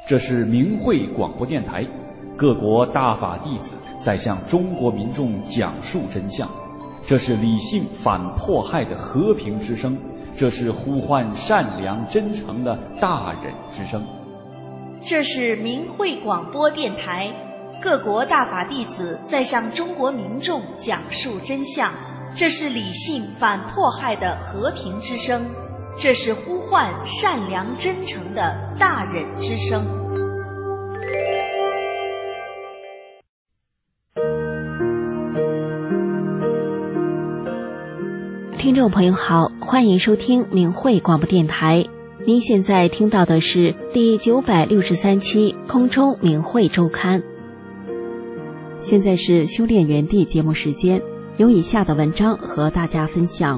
这是明慧广播电台，各国大法弟子在向中国民众讲述真相。这是理性反迫害的和平之声，这是呼唤善良真诚的大忍之声。 这是明慧广播电台，各国大法弟子在向中国民众讲述真相。这是理性反迫害的和平之声，这是呼唤善良真诚的大忍之声。 听众朋友好，欢迎收听明慧广播电台。您现在听到的是第963期空中明慧周刊。现在是修炼园地节目时间，有以下的文章和大家分享。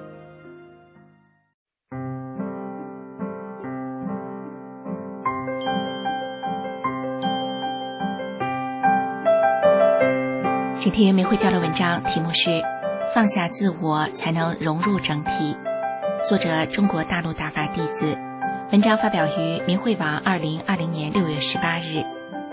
请听明慧教的文章，题目是放下自我才能融入整体，作者中国大陆大法弟子，文章发表于明慧网2020年6月18日。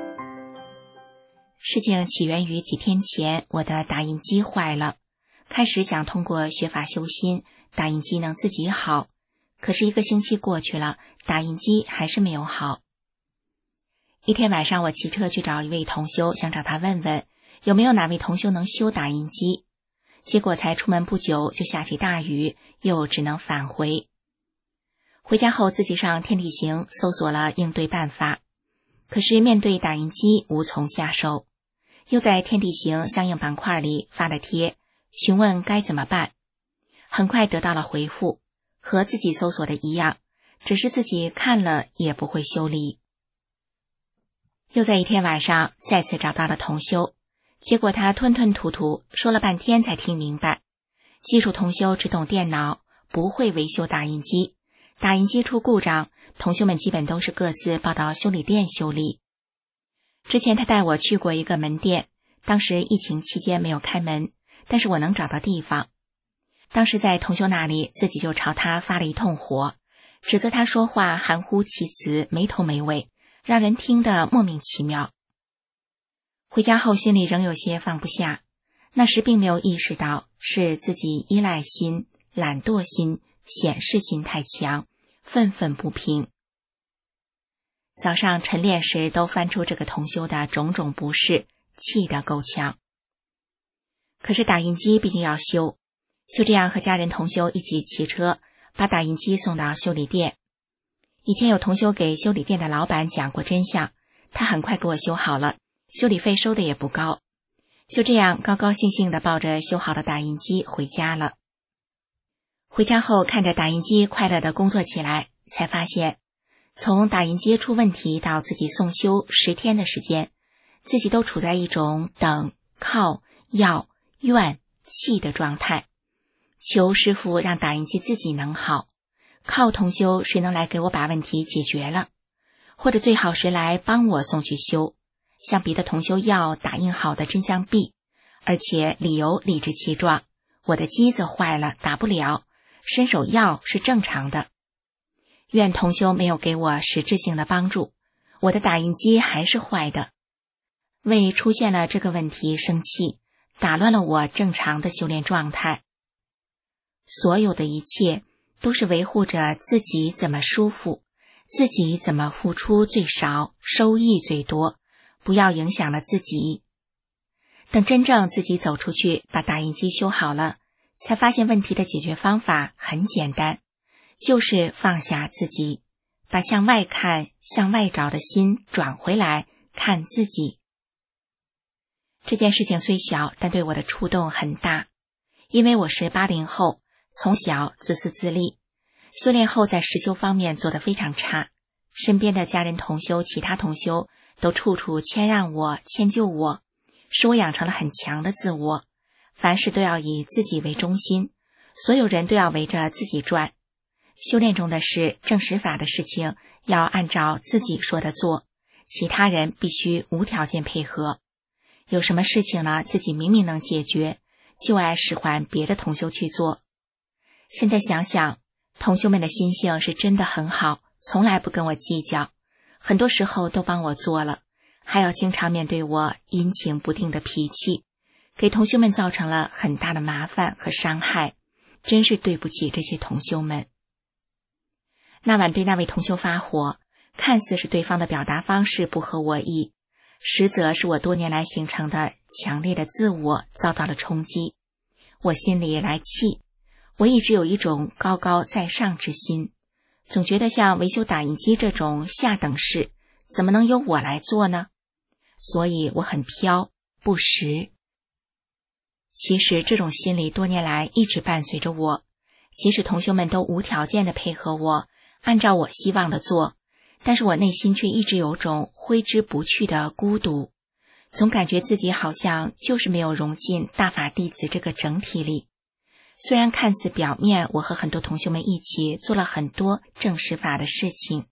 事情起源于几天前，我的打印机坏了，开始想通过学法修心，打印机能自己好，可是1个星期过去了，打印机还是没有好。一天晚上，我骑车去找一位同修，想找他问问有没有哪位同修能修打印机，结果才出门不久就下起大雨，又只能返回。回家后自己上天地行搜索了应对办法，可是面对打印机无从下手，又在天地行相应板块里发了帖，询问该怎么办。很快得到了回复，和自己搜索的一样，只是自己看了也不会修理。又在一天晚上再次找到了同修，结果他吞吞吐吐说了半天才听明白，技术同修只懂电脑，不会维修打印机，打印机出故障，同修们基本都是各自报到修理店修理。之前他带我去过一个门店，当时疫情期间没有开门，但是我能找到地方。当时在同修那里，自己就朝他发了一通火，指责他说话含糊其辞，没头没尾，让人听得莫名其妙。回家后心里仍有些放不下，那时并没有意识到是自己依赖心、懒惰心、显示心太强，愤愤不平。早上晨练时都翻出这个同修的种种不是，气得够呛。可是打印机毕竟要修，就这样和家人同修一起骑车，把打印机送到修理店。以前有同修给修理店的老板讲过真相，他很快给我修好了，修理费收的也不高。就这样高高兴兴地抱着修好的打印机回家了。回家后看着打印机快乐地工作起来，才发现从打印机出问题到自己送修10天的时间，自己都处在一种等、靠、要、怨、气的状态，求师父让打印机自己能好，靠同修谁能来给我把问题解决了，或者最好谁来帮我送去修，向别的同修要打印好的真相币，而且理由理直气壮，我的机子坏了打不了，伸手要是正常的。愿同修没有给我实质性的帮助，我的打印机还是坏的。为出现了这个问题生气，打乱了我正常的修炼状态。所有的一切都是维护着自己怎么舒服，自己怎么付出最少，收益最多，不要影响了自己。等真正自己走出去，把打印机修好了，才发现问题的解决方法很简单，就是放下自己，把向外看、向外找的心转回来看自己。这件事情虽小，但对我的触动很大，因为我是80后，从小自私自利，修炼后在实修方面做得非常差，身边的家人同修、其他同修都处处谦让我、迁就我，使我养成了很强的自我，凡事都要以自己为中心，所有人都要围着自己转。修炼中的事、正实法的事情要按照自己说的做，其他人必须无条件配合。有什么事情呢，自己明明能解决，就爱使唤别的同修去做。现在想想，同修们的心性是真的很好，从来不跟我计较， 很多时候都帮我做了，还要经常面对我阴晴不定的脾气，给同学们造成了很大的麻烦和伤害，真是对不起这些同修们。那晚对那位同修发火，看似是对方的表达方式不合我意，实则是我多年来形成的强烈的自我遭到了冲击。我心里来气，我一直有一种高高在上之心，总觉得像维修打印机这种下等事怎么能由我来做呢？所以我很飘不实。其实这种心理多年来一直伴随着我，即使同修们都无条件地配合我，按照我希望的做，但是我内心却一直有种挥之不去的孤独，总感觉自己好像就是没有融进大法弟子这个整体里。虽然看似表面我和很多同学们一起做了很多正实法的事情。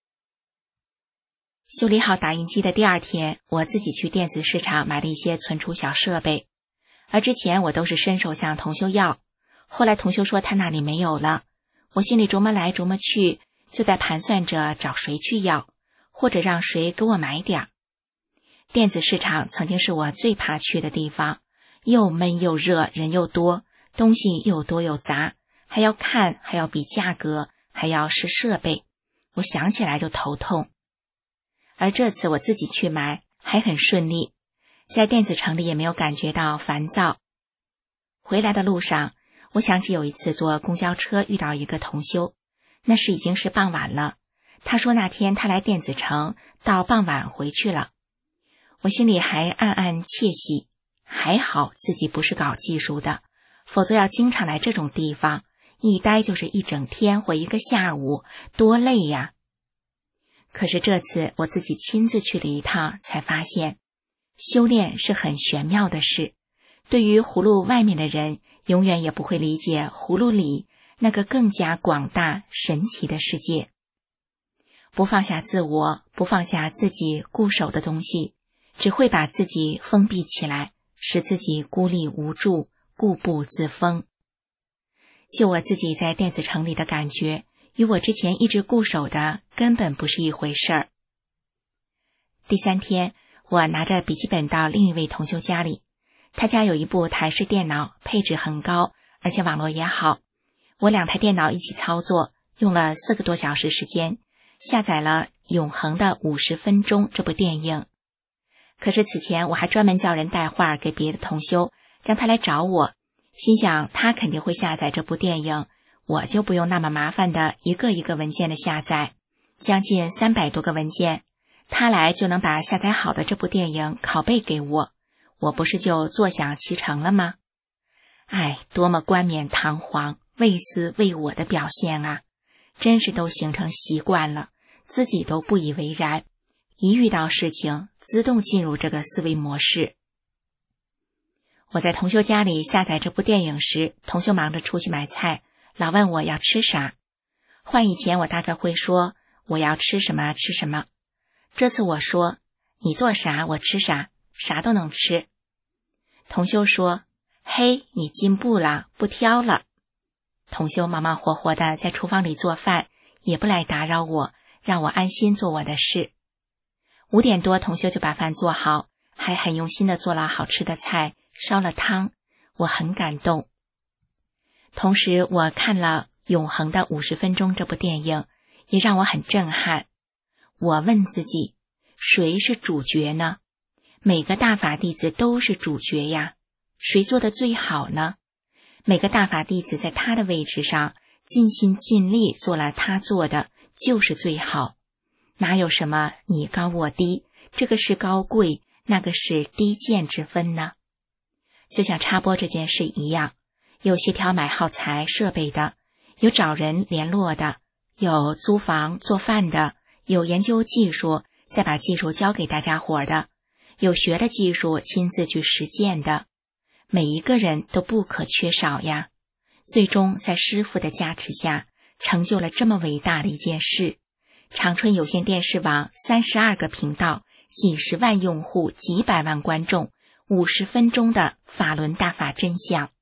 修理好打印机的第二天，我自己去电子市场买了一些存储小设备，而之前我都是伸手向同修要，后来同修说他那里没有了，我心里琢磨来琢磨去，就在盘算着找谁去要，或者让谁给我买点儿。电子市场曾经是我最怕去的地方，又闷又热，人又多，东西又多又杂，还要看，还要比价格，还要试设备，我想起来就头痛。而这次我自己去买还很顺利，在电子城里也没有感觉到烦躁。回来的路上，我想起有一次坐公交车遇到一个同修，那时已经是傍晚了，他说那天他来电子城到傍晚回去了。我心里还暗暗窃喜，还好自己不是搞技术的，否则要经常来这种地方，一待就是一整天或一个下午，多累呀。可是这次我自己亲自去了一趟，才发现修炼是很玄妙的事，对于葫芦外面的人，永远也不会理解葫芦里那个更加广大神奇的世界。不放下自我，不放下自己固守的东西，只会把自己封闭起来，使自己孤立无助，固步自封。就我自己在电子城里的感觉，与我之前一直固守的根本不是一回事儿。第三天，我拿着笔记本到另一位同修家里，他家有一部台式电脑，配置很高，而且网络也好。我两台电脑一起操作，用了4个多小时时间，下载了《永恒的50分钟》这部电影。可是此前我还专门叫人带话给别的同修，让他来找我，心想他肯定会下载这部电影，我就不用那么麻烦的一个一个文件的下载，将近300多个文件，他来就能把下载好的这部电影拷贝给我，我不是就坐享其成了吗？多么冠冕堂皇，为私为我的表现啊！真是都形成习惯了，自己都不以为然，一遇到事情自动进入这个思维模式。我在同修家里下载这部电影时，同修忙着出去买菜，老问我要吃啥。换以前我大概会说我要吃什么吃什么，这次我说你做啥我吃啥，啥都能吃。同修说嘿，你进步了，不挑了。同修忙忙活活的在厨房里做饭，也不来打扰我，让我安心做我的事。5点多同修就把饭做好，还很用心的做了好吃的菜，烧了汤，我很感动。同时我看了《永恒的50分钟》这部电影，也让我很震撼。我问自己，谁是主角呢？每个大法弟子都是主角呀，谁做的最好呢？每个大法弟子在他的位置上尽心尽力做了他做的，就是最好。哪有什么你高我低，这个是高贵，那个是低贱之分呢？就像插播这件事一样，有协调买耗材设备的，有找人联络的，有租房做饭的，有研究技术再把技术交给大家伙的，有学了技术亲自去实践的，每一个人都不可缺少呀。最终在师父的加持下，成就了这么伟大的一件事。长春有线电视网32个频道，几十万用户，几百万观众，50分钟的法轮大法真相。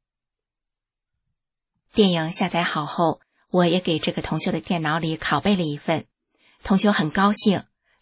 电影下载好后，我也给这个同修的电脑里拷贝了一份，同修很高兴，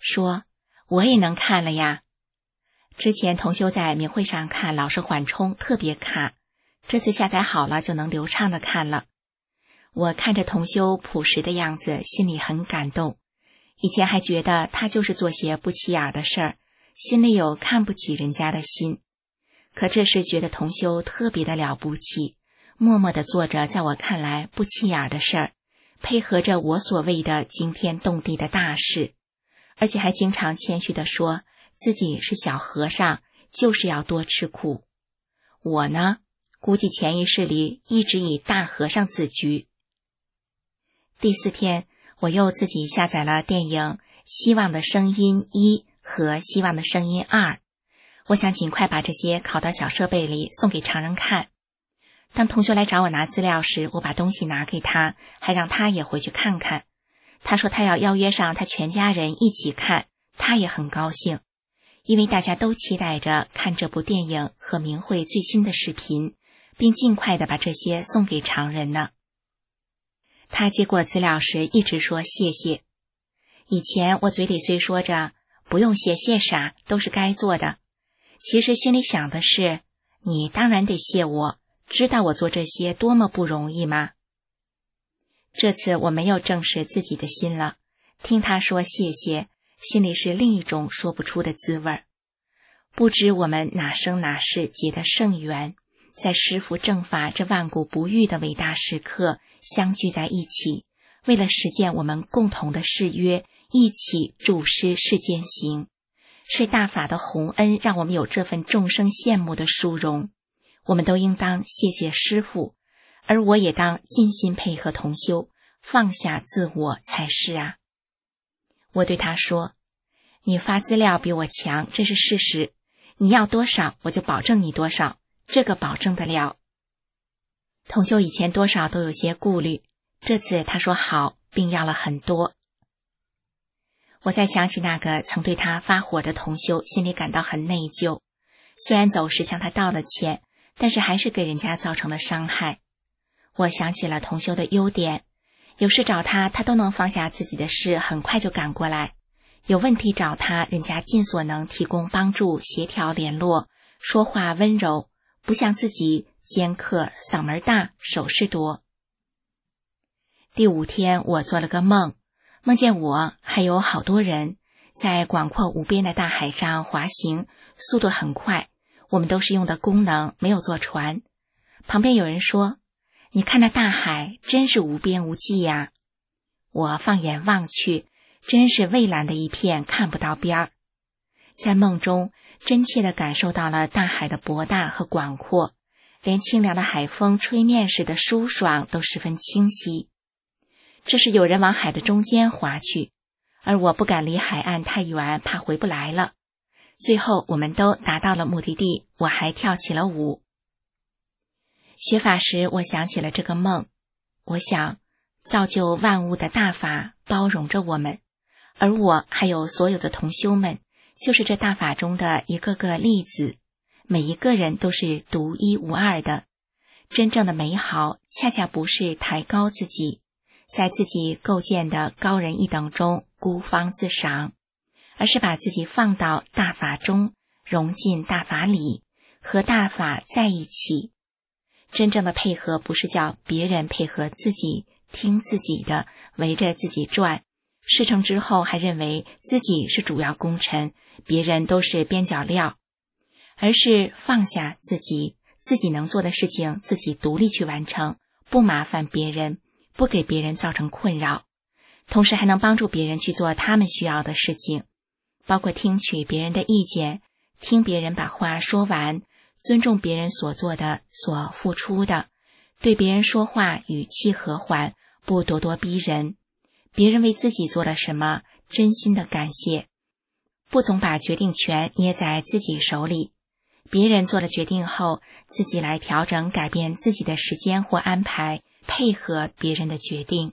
说我也能看了呀。之前同修在明慧上看老是缓冲，特别卡，这次下载好了就能流畅的看了。我看着同修朴实的样子，心里很感动。以前还觉得他就是做些不起眼的事儿，心里有看不起人家的心。可这时觉得同修特别的了不起，默默地做着在我看来不起眼的事儿，配合着我所谓的惊天动地的大事，而且还经常谦虚地说自己是小和尚，就是要多吃苦。我呢，估计潜意识里一直以大和尚自居。第4天，我又自己下载了电影《希望的声音1》和《希望的声音2》，我想尽快把这些拷到小设备里送给常人看。当同学来找我拿资料时，我把东西拿给他，还让他也回去看看。他说他要邀约上他全家人一起看，他也很高兴，因为大家都期待着看这部电影和明慧最新的视频，并尽快地把这些送给常人呢。他接过资料时一直说谢谢。以前我嘴里虽说着不用谢谢啥，都是该做的，其实心里想的是，你当然得谢我，知道我做这些多么不容易吗？这次我没有正视自己的心了，听他说谢谢，心里是另一种说不出的滋味。不知我们哪生哪世结的圣缘，在师父正法这万古不遇的伟大时刻相聚在一起，为了实践我们共同的誓约，一起助师世间行。是大法的洪恩让我们有这份众生羡慕的殊荣，我们都应当谢谢师父，而我也当尽心配合同修，放下自我才是啊。我对他说，你发资料比我强，这是事实，你要多少我就保证你多少，这个保证得了。同修以前多少都有些顾虑，这次他说好，并要了很多。我再想起那个曾对他发火的同修，心里感到很内疚，虽然走时向他道了歉，但是还是给人家造成了伤害。我想起了同修的优点，有事找他，他都能放下自己的事，很快就赶过来。有问题找他，人家尽所能提供帮助，协调联络，说话温柔，不像自己尖刻，嗓门大，手势多。第5天，我做了个梦，梦见我还有好多人在广阔无边的大海上滑行，速度很快，我们都是用的功能，没有坐船。旁边有人说，你看那大海真是无边无际呀。我放眼望去，真是蔚蓝的一片，看不到边儿。在梦中真切地感受到了大海的博大和广阔，连清凉的海风吹面时的舒爽都十分清晰。这是有人往海的中间滑去，而我不敢离海岸太远，怕回不来了。最后我们都达到了目的地，我还跳起了舞。学法时我想起了这个梦，我想造就万物的大法包容着我们，而我还有所有的同修们，就是这大法中的一个个粒子，每一个人都是独一无二的。真正的美好恰恰不是抬高自己，在自己构建的高人一等中孤芳自赏，而是把自己放到大法中，融进大法里，和大法在一起。真正的配合不是叫别人配合自己，听自己的，围着自己转，事成之后还认为自己是主要功臣，别人都是边角料，而是放下自己，自己能做的事情自己独立去完成，不麻烦别人，不给别人造成困扰，同时还能帮助别人去做他们需要的事情，包括听取别人的意见，听别人把话说完，尊重别人所做的，所付出的，对别人说话语气和缓，不咄咄逼人，别人为自己做了什么，真心的感谢，不总把决定权捏在自己手里，别人做了决定后，自己来调整改变自己的时间或安排，配合别人的决定。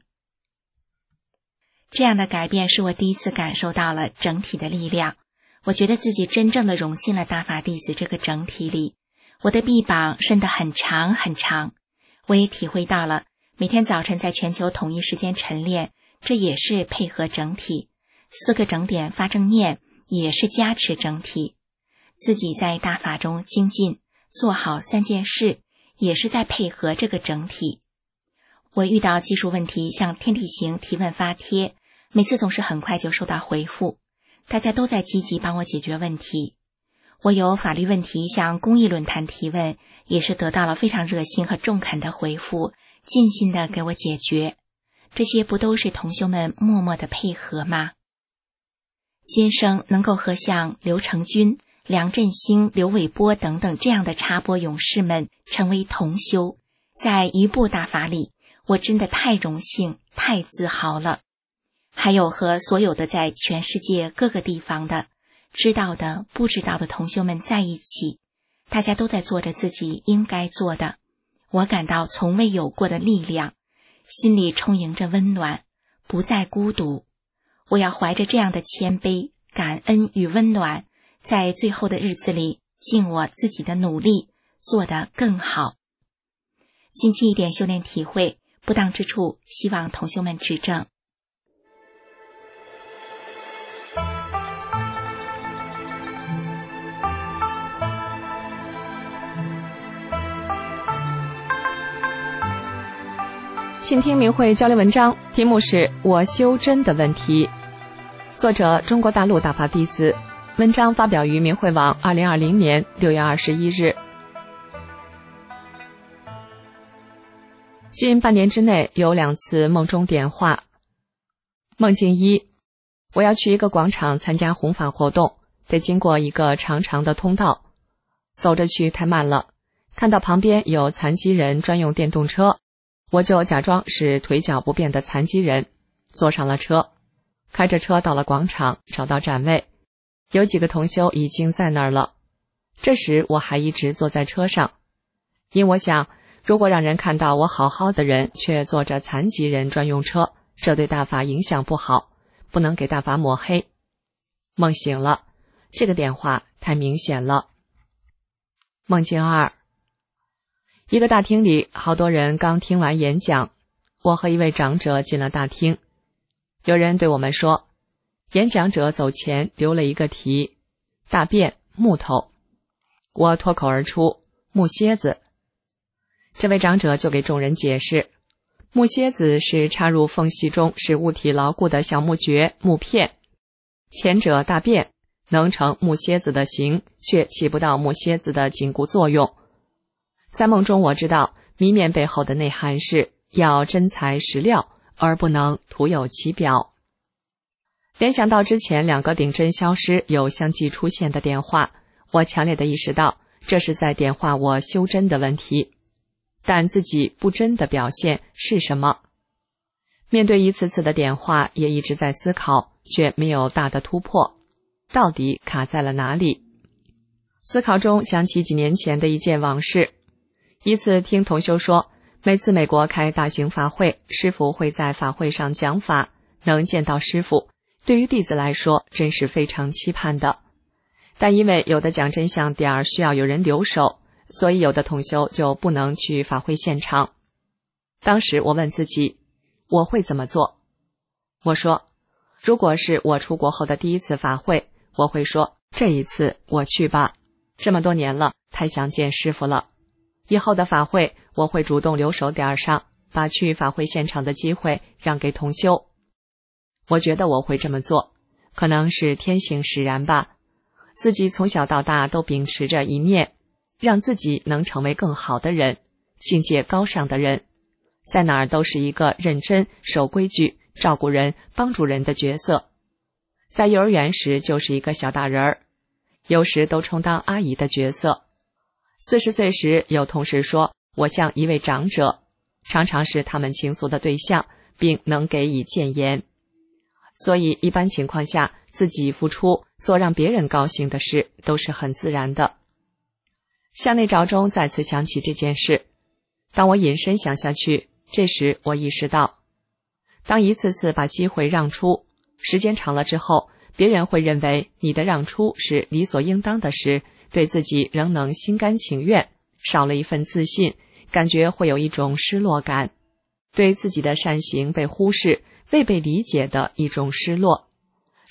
这样的改变是我第一次感受到了整体的力量，我觉得自己真正的融进了大法弟子这个整体里，我的臂膀伸得很长很长。我也体会到了每天早晨在全球统一时间晨练，这也是配合整体， 4个整点发正念也是加持整体。自己在大法中精进，做好3件事，也是在配合这个整体。我遇到技术问题向天地行提问发帖，每次总是很快就收到回复，大家都在积极帮我解决问题。我有法律问题向公益论坛提问，也是得到了非常热心和中肯的回复，尽心的给我解决。这些不都是同修们默默的配合吗？今生能够和像刘成军、梁振兴、刘伟波等等这样的插播勇士们成为同修，在一部大法里，我真的太荣幸、太自豪了。还有和所有的在全世界各个地方的知道的、不知道的同修们在一起，大家都在做着自己应该做的，我感到从未有过的力量，心里充盈着温暖，不再孤独。我要怀着这样的谦卑、感恩与温暖，在最后的日子里尽我自己的努力，做得更好。精进一点修炼体会，不当之处希望同修们指正。 请听明慧交流文章，题目是我修真的问题，作者中国大陆大法弟子，文章发表于明慧网2020年6月21日。近半年之内有2次梦中点化。梦境1，我要去一个广场参加弘法活动，得经过一个长长的通道，走着去太慢了，看到旁边有残疾人专用电动车，我就假装是腿脚不便的残疾人，坐上了车，开着车到了广场，找到站位，有几个同修已经在那儿了。这时我还一直坐在车上，因我想，如果让人看到我好好的人却坐着残疾人专用车，这对大法影响不好，不能给大法抹黑。梦醒了，这个点化太明显了。梦境2，一个大厅里，好多人刚听完演讲，我和一位长者进了大厅。有人对我们说，演讲者走前留了一个题，大便木头。我脱口而出，木楔子。这位长者就给众人解释，木楔子是插入缝隙中使物体牢固的小木橛、木片，前者大便能成木楔子的形，却起不到木楔子的紧固作用。在梦中我知道谜面背后的内涵是要真材实料，而不能徒有其表。联想到之前2个顶针消失有相继出现的点化，我强烈地意识到这是在点化我修真的问题，但自己不真的表现是什么？面对一次次的点化，也一直在思考，却没有大的突破，到底卡在了哪里？思考中想起几年前的一件往事。一次听同修说，每次美国开大型法会，师父会在法会上讲法，能见到师父，对于弟子来说真是非常期盼的。但因为有的讲真相点需要有人留守，所以有的同修就不能去法会现场。当时我问自己，我会怎么做？我说，如果是我出国后的第1次法会，我会说，这一次我去吧，这么多年了，太想见师父了。以后的法会，我会主动留守点上，把去法会现场的机会让给同修。我觉得我会这么做，可能是天性使然吧。自己从小到大都秉持着一念，让自己能成为更好的人，境界高尚的人，在哪儿都是一个认真、守规矩、照顾人、帮助人的角色。在幼儿园时就是一个小大人儿，有时都充当阿姨的角色。40岁时，有同事说我像一位长者，常常是他们倾诉的对象，并能给予谏言。所以一般情况下，自己付出做让别人高兴的事都是很自然的。向内找中再次想起这件事，当我隐身想下去，这时我意识到，当一次次把机会让出，时间长了之后，别人会认为你的让出是理所应当的时，对自己仍能心甘情愿，少了一份自信，感觉会有一种失落感，对自己的善行被忽视、未被理解的一种失落，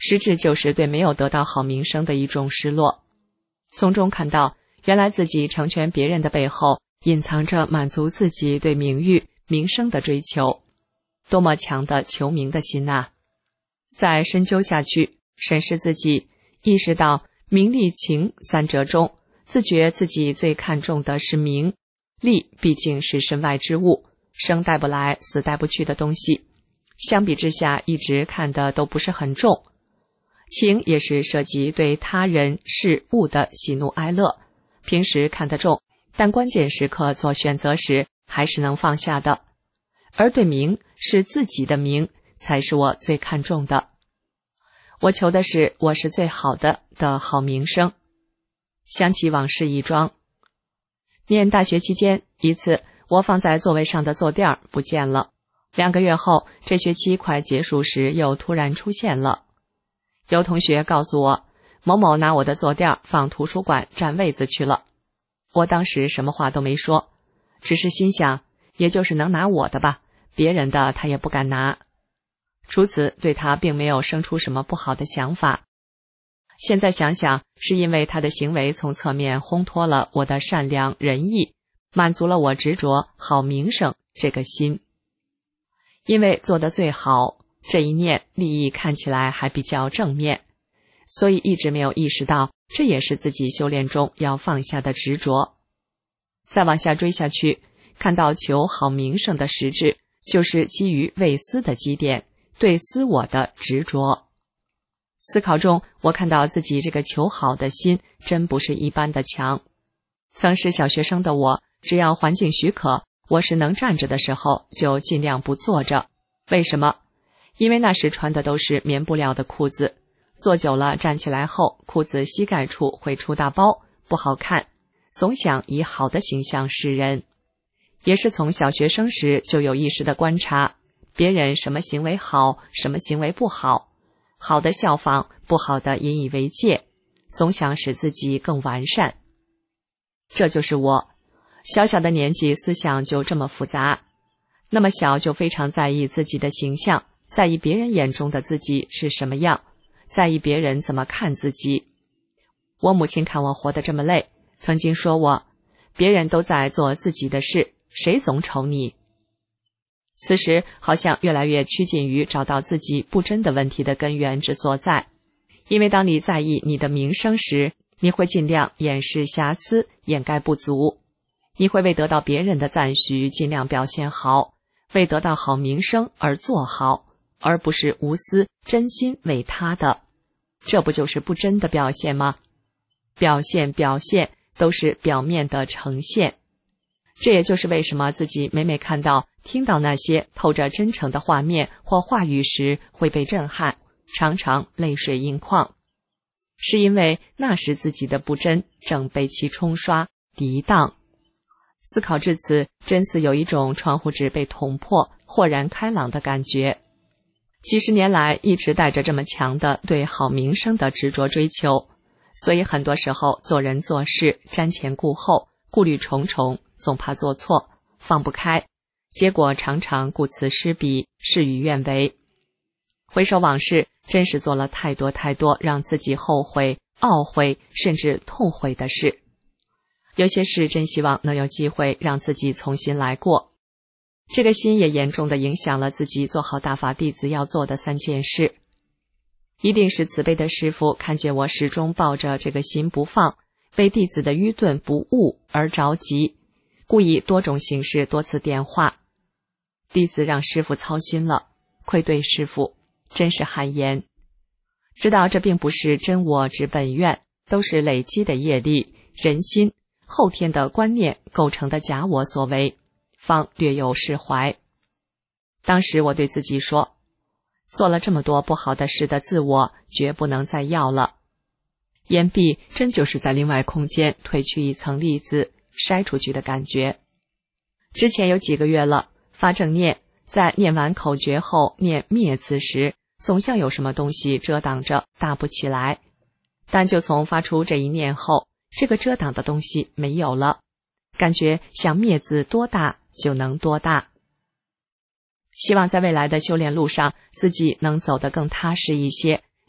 实质就是对没有得到好名声的一种失落。从中看到，原来自己成全别人的背后，隐藏着满足自己对名誉、名声的追求，多么强的求名的心啊！再深究下去，审视自己，意识到名利情三者中，自觉自己最看重的是名，利毕竟是身外之物，生带不来，死带不去的东西，相比之下一直看的都不是很重。情也是涉及对他人事物的喜怒哀乐，平时看得重，但关键时刻做选择时还是能放下的。而对名，是自己的名，才是我最看重的。我求的是我是最好的好名声。想起往事一桩，念大学期间，一次我放在座位上的坐垫不见了，2个月后，这学期快结束时又突然出现了。有同学告诉我，某某拿我的坐垫放图书馆占位子去了。我当时什么话都没说，只是心想，也就是能拿我的吧，别人的他也不敢拿。除此对他并没有生出什么不好的想法。现在想想，是因为他的行为从侧面烘托了我的善良仁义，满足了我执着好名声这个心。因为做得最好，这一念利益看起来还比较正面，所以一直没有意识到，这也是自己修炼中要放下的执着。再往下追下去，看到求好名声的实质，就是基于为私的基点，对私我的执着。思考中，我看到自己这个求好的心真不是一般的强。曾是小学生的我，只要环境许可，我是能站着的时候就尽量不坐着。为什么？因为那时穿的都是棉布料的裤子，坐久了站起来后，裤子膝盖处会出大包，不好看，总想以好的形象示人。也是从小学生时就有意识的观察，别人什么行为好，什么行为不好，好的效仿，不好的引以为戒，总想使自己更完善。这就是我，小小的年纪思想就这么复杂，那么小就非常在意自己的形象，在意别人眼中的自己是什么样，在意别人怎么看自己。我母亲看我活得这么累，曾经说我，别人都在做自己的事，谁总瞅你。此时好像越来越趋近于找到自己不真的问题的根源之所在。因为当你在意你的名声时，你会尽量掩饰瑕疵，掩盖不足。你会为得到别人的赞许尽量表现好，为得到好名声而做好，而不是无私真心为他的。这不就是不真的表现吗？表现都是表面的呈现。这也就是为什么自己每每看到听到那些透着真诚的画面或话语时会被震撼，常常泪水盈眶，是因为那时自己的不真正被其冲刷涤荡。思考至此，真似有一种窗户纸被捅破，豁然开朗的感觉。几十年来一直带着这么强的对好名声的执着追求，所以很多时候做人做事瞻前顾后，顾虑重重，总怕做错，放不开，结果常常顾此失彼，事与愿违。回首往事，真是做了太多让自己后悔、懊悔甚至痛悔的事。有些事真希望能有机会让自己重新来过。这个心也严重地影响了自己做好大法弟子要做的3件事。一定是慈悲的师父看见我始终抱着这个心不放，为弟子的愚钝不悟而着急，故意多种形式多次点化。弟子让师父操心了，愧对师父，真是汗颜。知道这并不是真我之本愿，都是累积的业力、人心、后天的观念构成的假我所为，方略有释怀。当时我对自己说，做了这么多不好的事的自我绝不能再要了。言毕，真就是在另外空间褪去一层粒子，筛出去的感觉。之前有几个月了，发正念，在念完口诀后念灭字时，总像有什么东西遮挡着，大不起来。但就从发出这一念后，这个遮挡的东西没有了，感觉想灭字多大就能多大。希望在未来的修炼路上，自己能走得更踏实一些，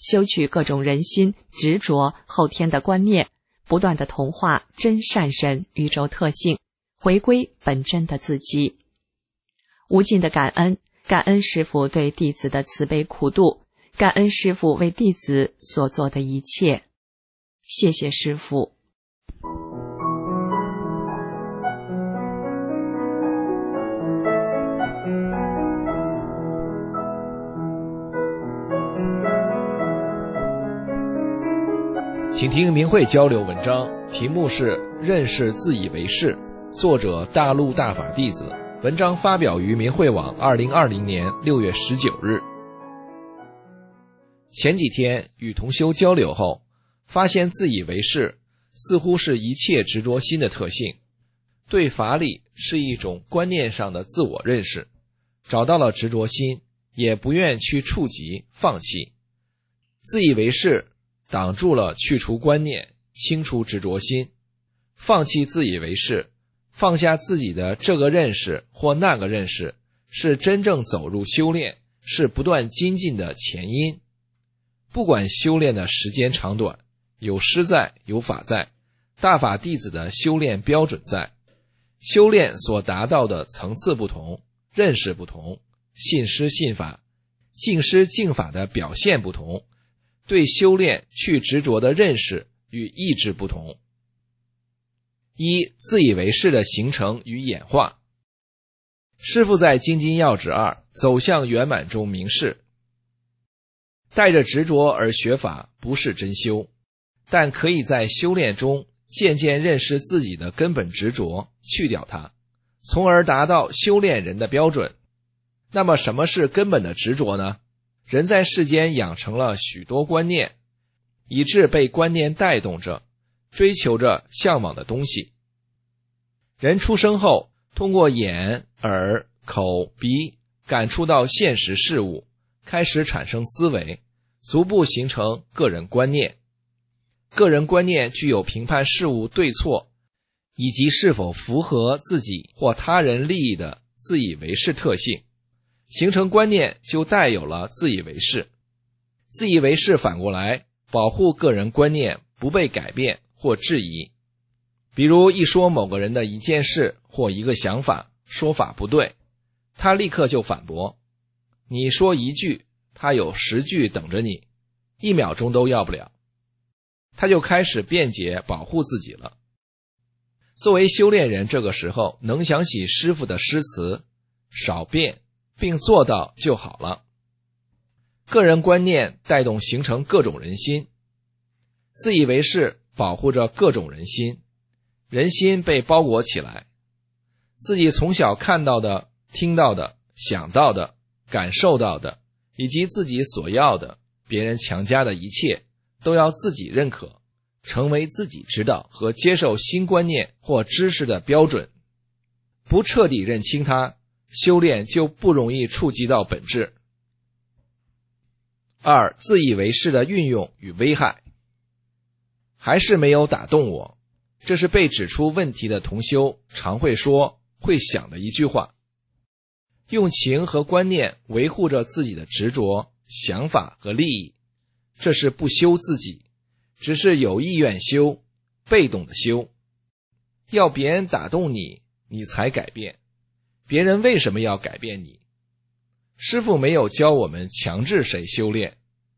修去各种人心、执着、后天的观念，不断地同化真善神宇宙特性，回归本真的自己。无尽的感恩，感恩师父对弟子的慈悲苦度，感恩师父为弟子所做的一切。谢谢师父。 请听明慧交流文章，题目是认识自以为是，作者大陆大法弟子，文章发表于明慧网2020年6月19日。前几天与同修交流后，发现自以为是似乎是一切执着心的特性，对法理是一种观念上的自我认识，找到了执着心，也不愿去触及放弃。自以为是挡住了去除观念，清除执着心，放弃自以为是，放下自己的这个认识或那个认识，是真正走入修炼，是不断精进的前因。不管修炼的时间长短，有师在，有法在，大法弟子的修炼标准在，修炼所达到的层次不同，认识不同，信师信法，敬师敬法的表现不同，对修炼去执着的认识与意志不同。一、自以为是的形成与演化。师父在精进要旨2走向圆满中明示，带着执着而学法不是真修，但可以在修炼中渐渐认识自己的根本执着，去掉它，从而达到修炼人的标准。那么什么是根本的执着呢？人在世间养成了许多观念，以致被观念带动着，追求着向往的东西。人出生后，通过眼、耳、口、鼻感触到现实事物，开始产生思维，逐步形成个人观念。个人观念具有评判事物对错，以及是否符合自己或他人利益的自以为是特性。形成观念就带有了自以为是，自以为是反过来保护个人观念不被改变或质疑。比如一说某个人的一件事或一个想法说法不对，他立刻就反驳，你说一句，他有10句等着你，1秒钟都要不了。他就开始辩解保护自己了。作为修炼人，这个时候能想起师父的诗词，少辩并做到就好了。个人观念带动形成各种人心，自以为是保护着各种人心，人心被包裹起来，自己从小看到的、听到的、想到的、感受到的，以及自己所要的、别人强加的一切，都要自己认可，成为自己指导和接受新观念或知识的标准。不彻底认清它，修炼就不容易触及到本质。2、自以为是的运用与危害。还是没有打动我，这是被指出问题的同修常会说会想的一句话。用情和观念维护着自己的执着、想法和利益，这是不修自己，只是有意愿修，被动的修。要别人打动你，你才改变。别人为什么要改变你？师父没有教我们强制谁修炼。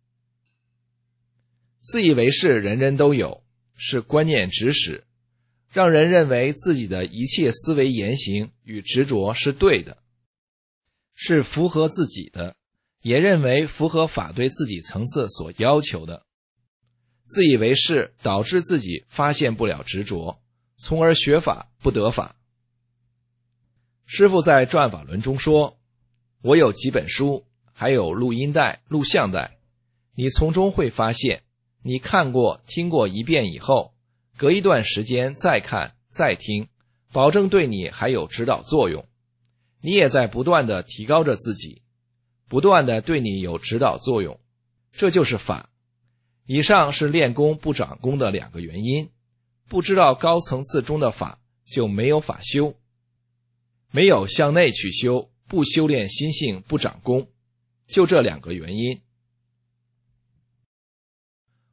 自以为是人人都有，是观念指使，让人认为自己的一切思维言行与执着是对的，是符合自己的，也认为符合法对自己层次所要求的。自以为是导致自己发现不了执着，从而学法不得法。师父在转法轮中说，我有几本书，还有录音带、录像带，你从中会发现，你看过听过一遍以后，隔一段时间再看再听，保证对你还有指导作用。你也在不断地提高着自己，不断地对你有指导作用，这就是法。以上是练功不长功的2个原因，不知道高层次中的法，就没有法修。没有向内去修，不修炼心性不长功，就这2个原因。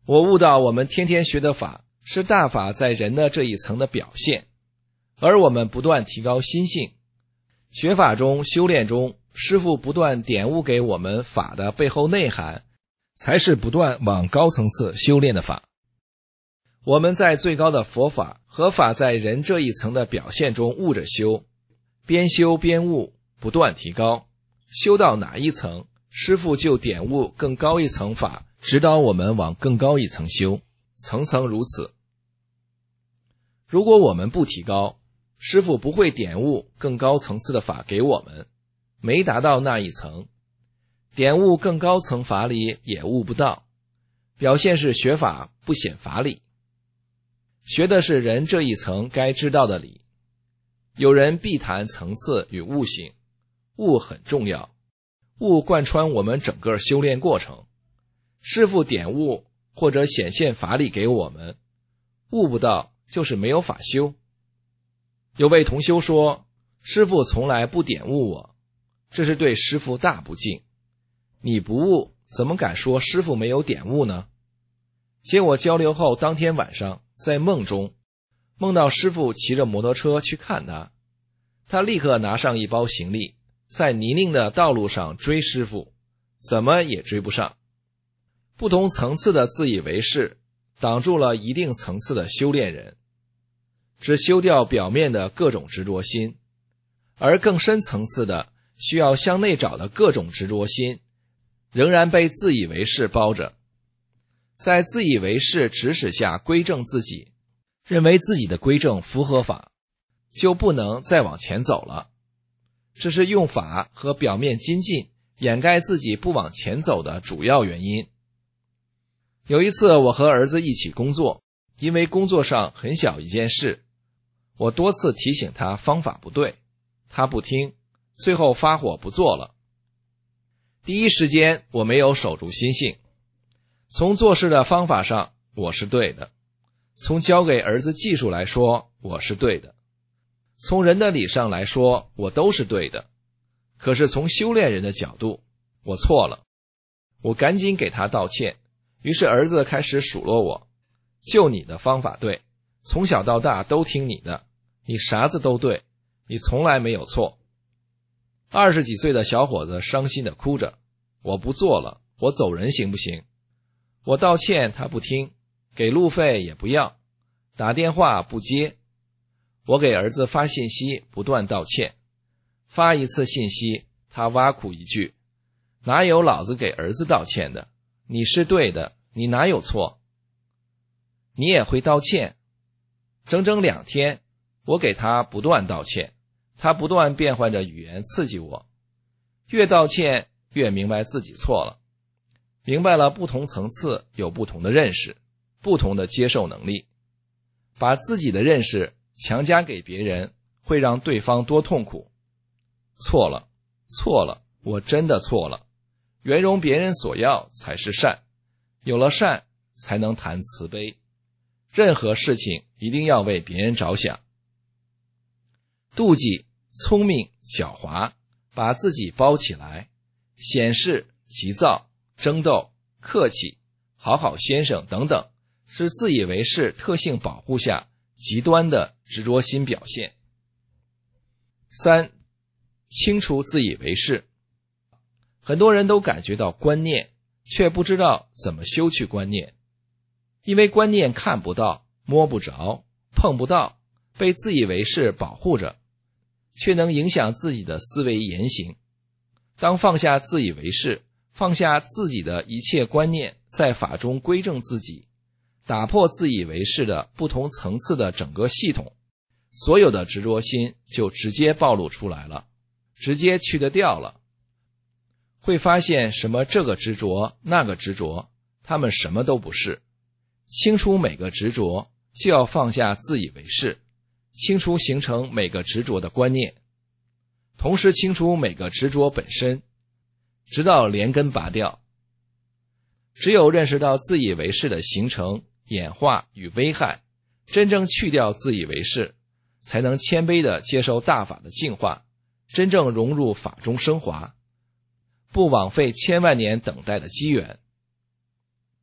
我悟到我们天天学的法是大法在人的这一层的表现，而我们不断提高心性。学法中修炼中，师父不断点悟给我们法的背后内涵，才是不断往高层次修炼的法。我们在最高的佛法和法在人这一层的表现中悟着修，边修边悟，不断提高，修到哪一层，师父就点悟更高一层法，指导我们往更高一层修，层层如此。如果我们不提高，师父不会点悟更高层次的法给我们，没达到那一层，点悟更高层法理也悟不到，表现是学法不显法理。学的是人这一层该知道的理。有人必谈层次与悟性，悟很重要，悟贯穿我们整个修炼过程。师父点悟或者显现法理给我们，悟不到就是没有法修。有位同修说，师父从来不点悟我，这是对师父大不敬。你不悟，怎么敢说师父没有点悟呢？结果交流后当天晚上，在梦中梦到师父骑着摩托车去看他，他立刻拿上一包行李，在泥泞的道路上追师父，怎么也追不上。不同层次的自以为是，挡住了一定层次的修炼人，只修掉表面的各种执着心，而更深层次的需要向内找的各种执着心，仍然被自以为是包着。在自以为是指使下归正自己，认为自己的归正符合法，就不能再往前走了。这是用法和表面精进掩盖自己不往前走的主要原因。有一次我和儿子一起工作，因为工作上很小一件事，我多次提醒他方法不对，他不听，最后发火不做了。第一时间我没有守住心性，从做事的方法上我是对的，从教给儿子技术来说我是对的，从人的理上来说我都是对的，可是从修炼人的角度我错了。我赶紧给他道歉，于是儿子开始数落我，就你的方法对，从小到大都听你的，你啥子都对，你从来没有错。20几岁的小伙子伤心地哭着，我不做了，我走人行不行？我道歉他不听，给路费也不要，打电话不接。我给儿子发信息不断道歉，发一次信息他挖苦一句，哪有老子给儿子道歉的，你是对的，你哪有错？你也会道歉。整整2天，我给他不断道歉，他不断变换着语言刺激我，越道歉越明白自己错了，明白了不同层次有不同的认识，不同的接受能力。把自己的认识强加给别人，会让对方多痛苦。错了，错了，我真的错了。圆融别人所要才是善，有了善才能谈慈悲。任何事情一定要为别人着想。妒忌、聪明、狡猾，把自己包起来，显示、急躁、争斗、客气、好好先生等等，是自以为是特性保护下极端的执着心表现。3. 清除自以为是。很多人都感觉到观念，却不知道怎么修去观念，因为观念看不到、摸不着、碰不到，被自以为是保护着，却能影响自己的思维言行。当放下自以为是，放下自己的一切观念，在法中归正自己，打破自以为是的不同层次的整个系统，所有的执着心就直接暴露出来了，直接去得掉了。会发现什么这个执着那个执着，他们什么都不是。清除每个执着，就要放下自以为是，清除形成每个执着的观念，同时清除每个执着本身，直到连根拔掉。只有认识到自以为是的形成、演化与危害，真正去掉自以为是，才能谦卑地接受大法的净化，真正融入法中升华，不枉费千万年等待的机缘。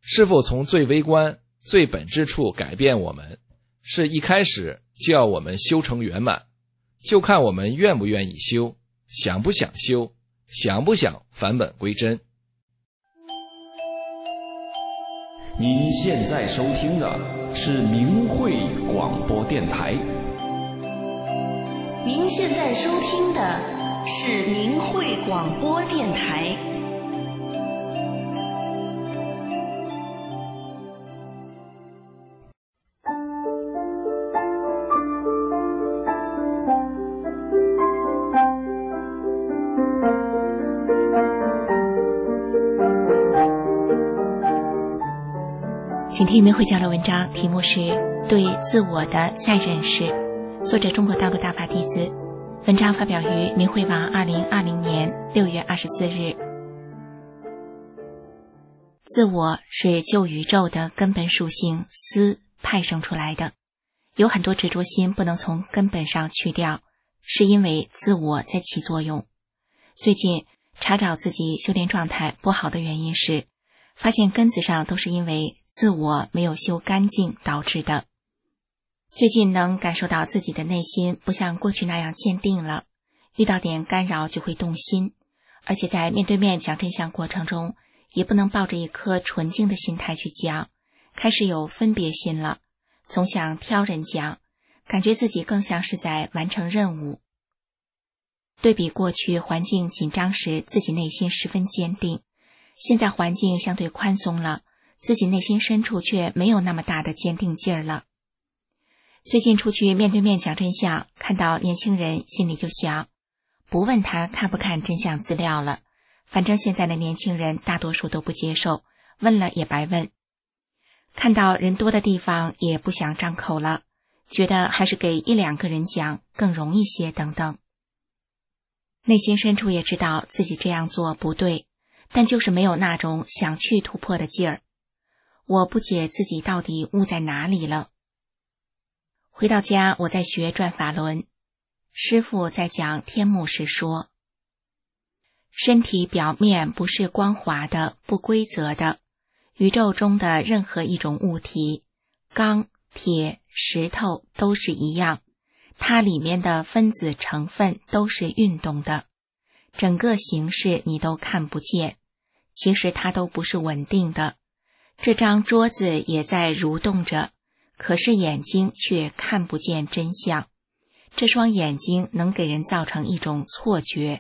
是否从最微观、最本质处改变我们，是一开始就要我们修成圆满，就看我们愿不愿意修，想不想修，想不想返本归真。 您现在收听的是明慧广播电台。 您现在收听的是明慧广播电台。 请听明慧交流文章，题目是对自我的再认识，作者中国大陆大法弟子，文章发表于明慧网2020年6月24日。自我是旧宇宙的根本属性思派生出来的，有很多执着心不能从根本上去掉，是因为自我在起作用。最近查找自己修炼状态不好的原因是，发现根子上都是因为自我没有修干净导致的。最近能感受到自己的内心不像过去那样坚定了，遇到点干扰就会动心，而且在面对面讲真相过程中，也不能抱着一颗纯净的心态去讲，开始有分别心了，总想挑人讲，感觉自己更像是在完成任务。对比过去环境紧张时，自己内心十分坚定，现在环境相对宽松了，自己内心深处却没有那么大的坚定劲儿了。最近出去面对面讲真相，看到年轻人心里就想，不问他看不看真相资料了，反正现在的年轻人大多数都不接受，问了也白问。看到人多的地方也不想张口了，觉得还是给一两个人讲更容易些等等。内心深处也知道自己这样做不对，但就是没有那种想去突破的劲儿。我不解自己到底悟在哪里了。回到家，我在学转法轮，师父在讲天目时说，身体表面不是光滑的、不规则的，宇宙中的任何一种物体，钢、铁、石头都是一样，它里面的分子成分都是运动的，整个形式你都看不见，其实它都不是稳定的。这张桌子也在蠕动着，可是眼睛却看不见真相，这双眼睛能给人造成一种错觉。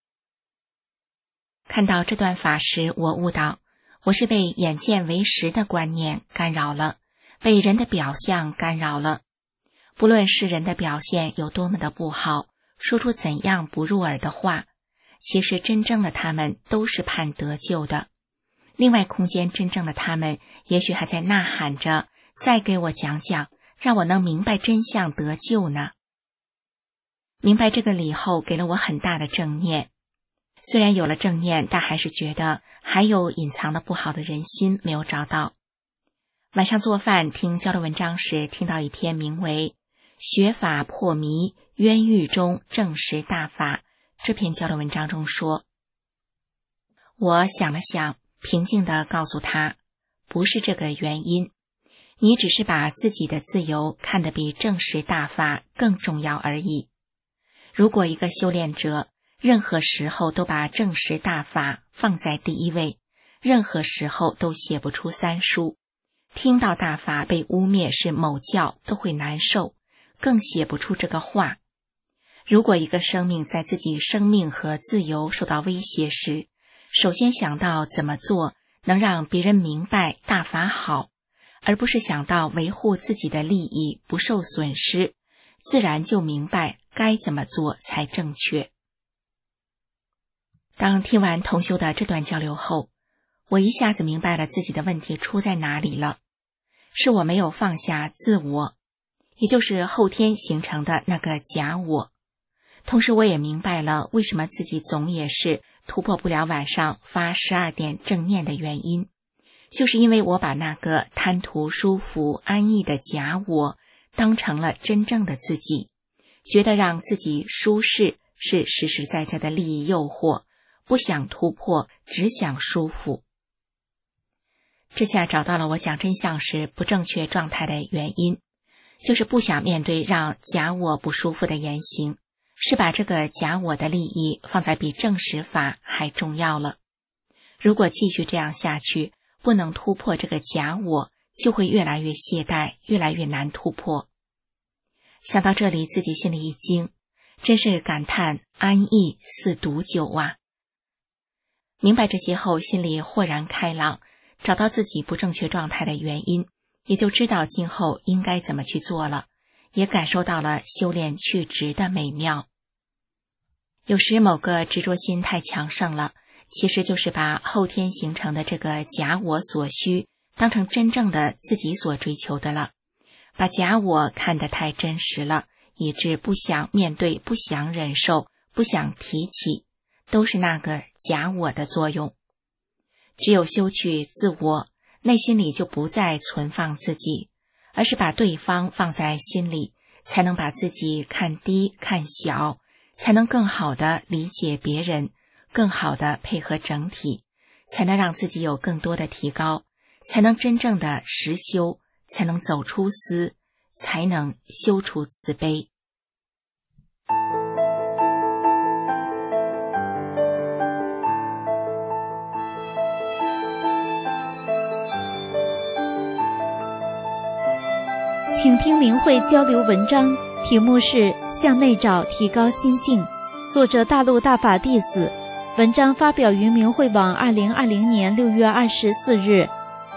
看到这段法时，我悟到，我是被眼见为实的观念干扰了，被人的表象干扰了。不论是人的表现有多么的不好，说出怎样不入耳的话，其实真正的他们都是盼得救的。另外空间真正的他们也许还在呐喊着，再给我讲讲，让我能明白真相得救呢。明白这个理后，给了我很大的正念。虽然有了正念，但还是觉得还有隐藏的不好的人心没有找到。晚上做饭听交流文章时，听到一篇名为学法破迷，冤狱中证实大法，这篇交流文章中说，我想了想，平静地告诉他，不是这个原因，你只是把自己的自由看得比证实大法更重要而已。如果一个修炼者任何时候都把证实大法放在第一位，任何时候都写不出三书，听到大法被污蔑是某教都会难受，更写不出这个话。如果一个生命在自己生命和自由受到威胁时，首先想到怎么做能让别人明白大法好，而不是想到维护自己的利益不受损失，自然就明白该怎么做才正确。当听完同修的这段交流后，我一下子明白了自己的问题出在哪里了，是我没有放下自我，也就是后天形成的那个假我。同时我也明白了为什么自己总也是突破不了晚上发12点正念的原因，就是因为我把那个贪图舒服安逸的假我当成了真正的自己，觉得让自己舒适是实实在在的利益诱惑，不想突破，只想舒服。 这下找到了我讲真相时不正确状态的原因，就是不想面对让假我不舒服的言行，是把这个假我的利益放在比证实法还重要了。如果继续这样下去，不能突破这个假我，就会越来越懈怠，越来越难突破。想到这里，自己心里一惊，真是感叹安逸似毒酒啊！明白这些后，心里豁然开朗，找到自己不正确状态的原因，也就知道今后应该怎么去做了，也感受到了修炼去执的美妙。有时某个执着心太强盛了，其实就是把后天形成的这个假我所需当成真正的自己所追求的了，把假我看得太真实了，以致不想面对，不想忍受，不想提起，都是那个假我的作用。只有修去自我，内心里就不再存放自己，而是把对方放在心里，才能把自己看低看小，才能更好地理解别人，更好地配合整体，才能让自己有更多的提高，才能真正的实修，才能走出私，才能修出慈悲。 请听明慧交流文章，题目是《向内找，提高心性》，作者大陆大法弟子。文章发表于明慧网2020年6月24日。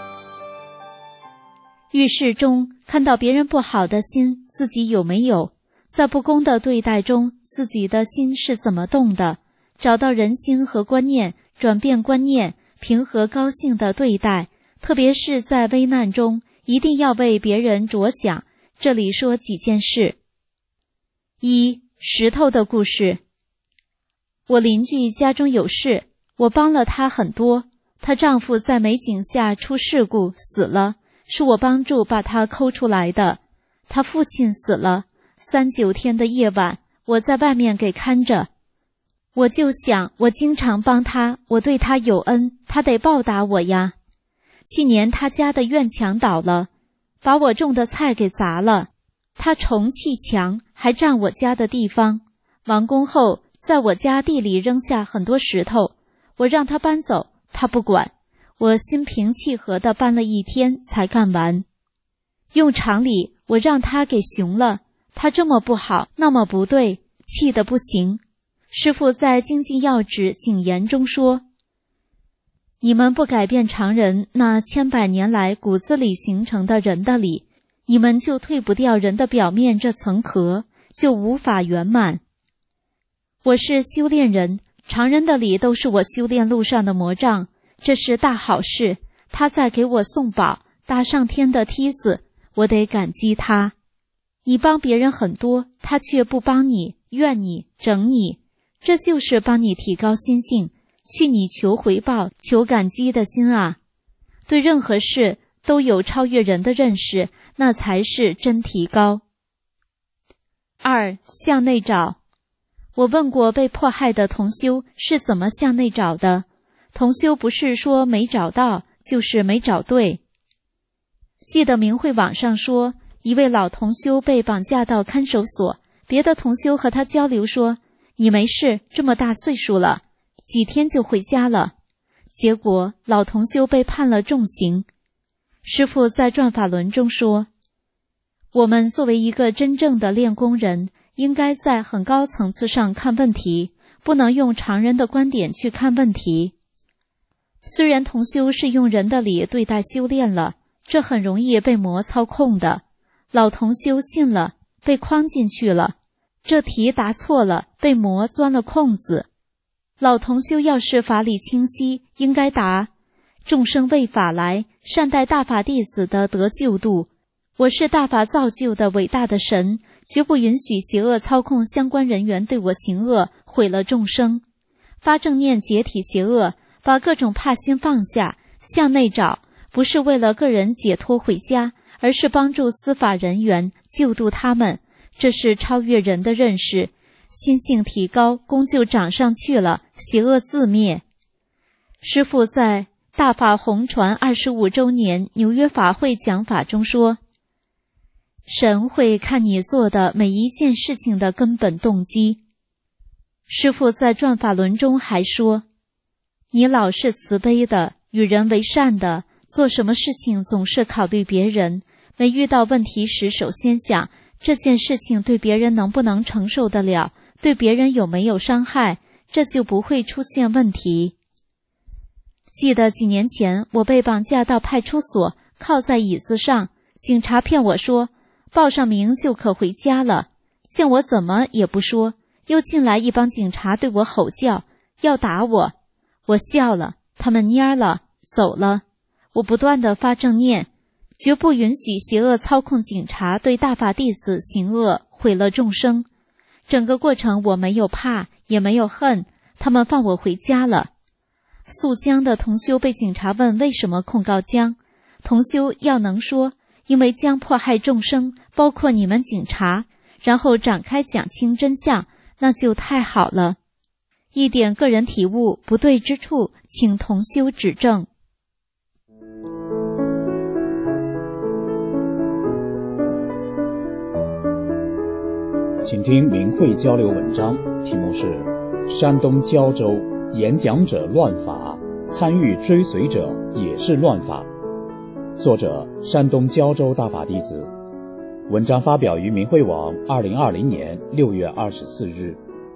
遇事中看到别人不好的心，自己有没有？在不公的对待中，自己的心是怎么动的？找到人心和观念，转变观念，平和高兴的对待，特别是在危难中，一定要为别人着想。这里说几件事。一、石头的故事。我邻居家中有事，我帮了她很多。她丈夫在美景下出事故死了，是我帮助把他抠出来的。她父亲死了，39天的夜晚，我在外面给看着。我就想，我经常帮他，我对他有恩，他得报答我呀。去年他家的院墙倒了，把我种的菜给砸了，他重砌墙，还占我家的地方。完工后，在我家地里扔下很多石头，我让他搬走，他不管。我心平气和地搬了1天才干完。用场里，我让他给熊了，他这么不好，那么不对，气得不行。师父在精进要旨谨言中说，你们不改变常人那千百年来骨子里形成的人的理，你们就退不掉人的表面这层壳，就无法圆满。我是修炼人，常人的理都是我修炼路上的魔障，这是大好事，他在给我送宝，搭上天的梯子，我得感激他。你帮别人很多，他却不帮你，怨你，整你，这就是帮你提高心性，去你求回报、求感激的心啊！对任何事都有超越人的认识，那才是真提高。2、向内找。我问过被迫害的同修是怎么向内找的，同修不是说没找到，就是没找对。记得明慧网上说，一位老同修被绑架到看守所，别的同修和他交流说，你没事，这么大岁数了，几天就回家了。结果老同修被判了重刑。师父在转法轮中说，我们作为一个真正的练功人，应该在很高层次上看问题，不能用常人的观点去看问题。虽然同修是用人的理对待修炼了，这很容易被魔操控的。老同修信了，被框进去了，这题答错了，被魔钻了空子。老同修要是法理清晰，应该答，众生为法来，善待大法弟子的得救度。我是大法造就的伟大的神，绝不允许邪恶操控相关人员对我行恶，毁了众生。发正念解体邪恶，把各种怕心放下，向内找，不是为了个人解脱回家，而是帮助司法人员救度他们，这是超越人的认识，心性提高，功就涨上去了，邪恶自灭。师父在大法红传25周年纽约法会讲法中说，神会看你做的每一件事情的根本动机。师父在转法轮中还说，你老是慈悲的，与人为善的，做什么事情总是考虑别人，没遇到问题时首先想这件事情对别人能不能承受得了，对别人有没有伤害，这就不会出现问题。记得几年前我被绑架到派出所，靠在椅子上，警察骗我说报上名就可回家了，见我怎么也不说，又进来一帮警察对我吼叫，要打我。我笑了，他们蔫了，走了。我不断地发正念，绝不允许邪恶操控警察对大法弟子行恶，毁了众生。整个过程我没有怕，也没有恨，他们放我回家了。宿江的同修被警察问为什么控告江，同修要能说，因为江迫害众生，包括你们警察，然后展开讲清真相，那就太好了。一点个人体悟不对之处，请同修指正。 请听明慧交流文章，题目是山东胶州演讲者乱法，参与追随者也是乱法。作者山东胶州大法弟子。文章发表于明慧网2020年6月24日。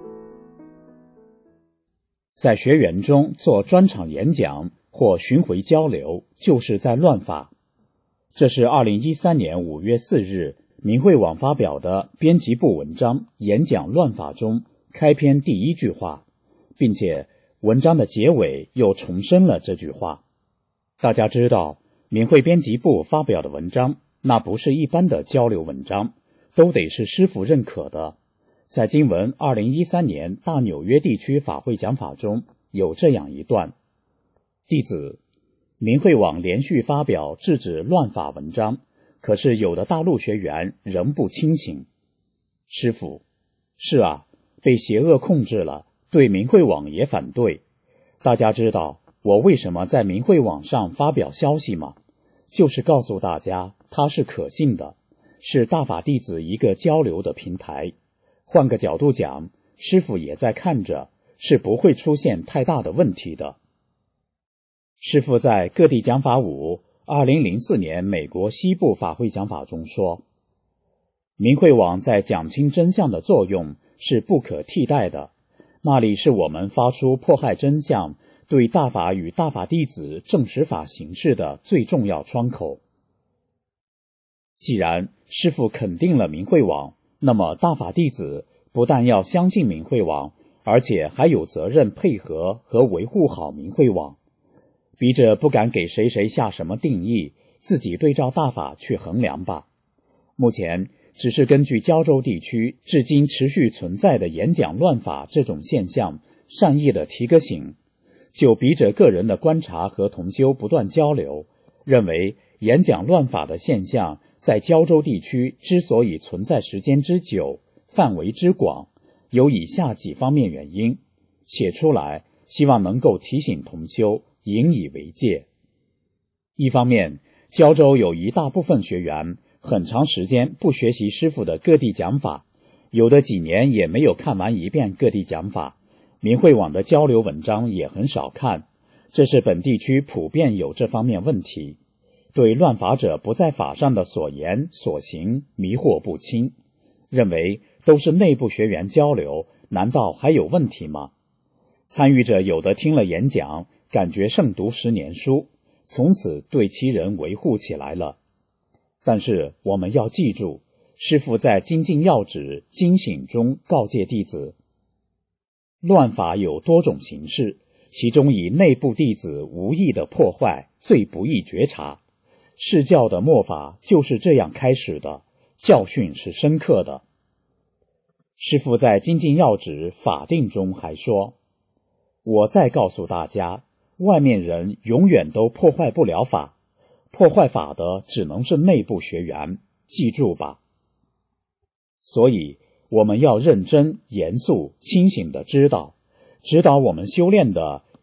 在学员中做专场演讲或巡回交流，就是在乱法。这是2013年5月4日明慧网发表的编辑部文章《演讲乱法》中开篇第一句话，并且文章的结尾又重申了这句话。大家知道，明慧编辑部发表的文章，那不是一般的交流文章，都得是师父认可的。在经文2013年大纽约地区法会讲法中有这样一段：弟子，明慧网连续发表制止乱法文章，可是有的大陆学员仍不清醒。师父，是啊，被邪恶控制了，对明慧网也反对。大家知道我为什么在明慧网上发表消息吗？就是告诉大家它是可信的，是大法弟子一个交流的平台。换个角度讲，师父也在看着，是不会出现太大的问题的。师父在各地讲法5 2004年美国西部法会讲法中说，明慧网在讲清真相的作用是不可替代的，那里是我们发出迫害真相，对大法与大法弟子证实法形式的最重要窗口。既然师父肯定了明慧网，那么大法弟子不但要相信明慧网，而且还有责任配合和维护好明慧网。笔者不敢给谁下什么定义，自己对照大法去衡量吧。目前只是根据胶州地区至今持续存在的演讲乱法这种现象，善意的提个醒。就笔者个人的观察和同修不断交流，认为演讲乱法的现象在胶州地区之所以存在时间之久，范围之广，有以下几方面原因，写出来希望能够提醒同修，引以为戒。一方面，胶州有一大部分学员很长时间不学习师父的各地讲法，有的几年也没有看完一遍各地讲法，明慧网的交流文章也很少看，这是本地区普遍有这方面问题，对乱法者不在法上的所言所行迷惑不清，认为都是内部学员交流，难道还有问题吗？参与者有的听了演讲，感觉胜读10年书，从此对其人维护起来了。但是我们要记住，师父在精进要旨精醒中告诫弟子，乱法有多种形式，其中以内部弟子无意的破坏最不易觉察。释教的末法就是这样开始的，教训是深刻的。师父在精进要旨法定中还说，我再告诉大家，外面人永远都破坏不了法，破坏法的只能是内部学员，记住吧。所以我们要认真、严肃、清醒地知道我们修炼的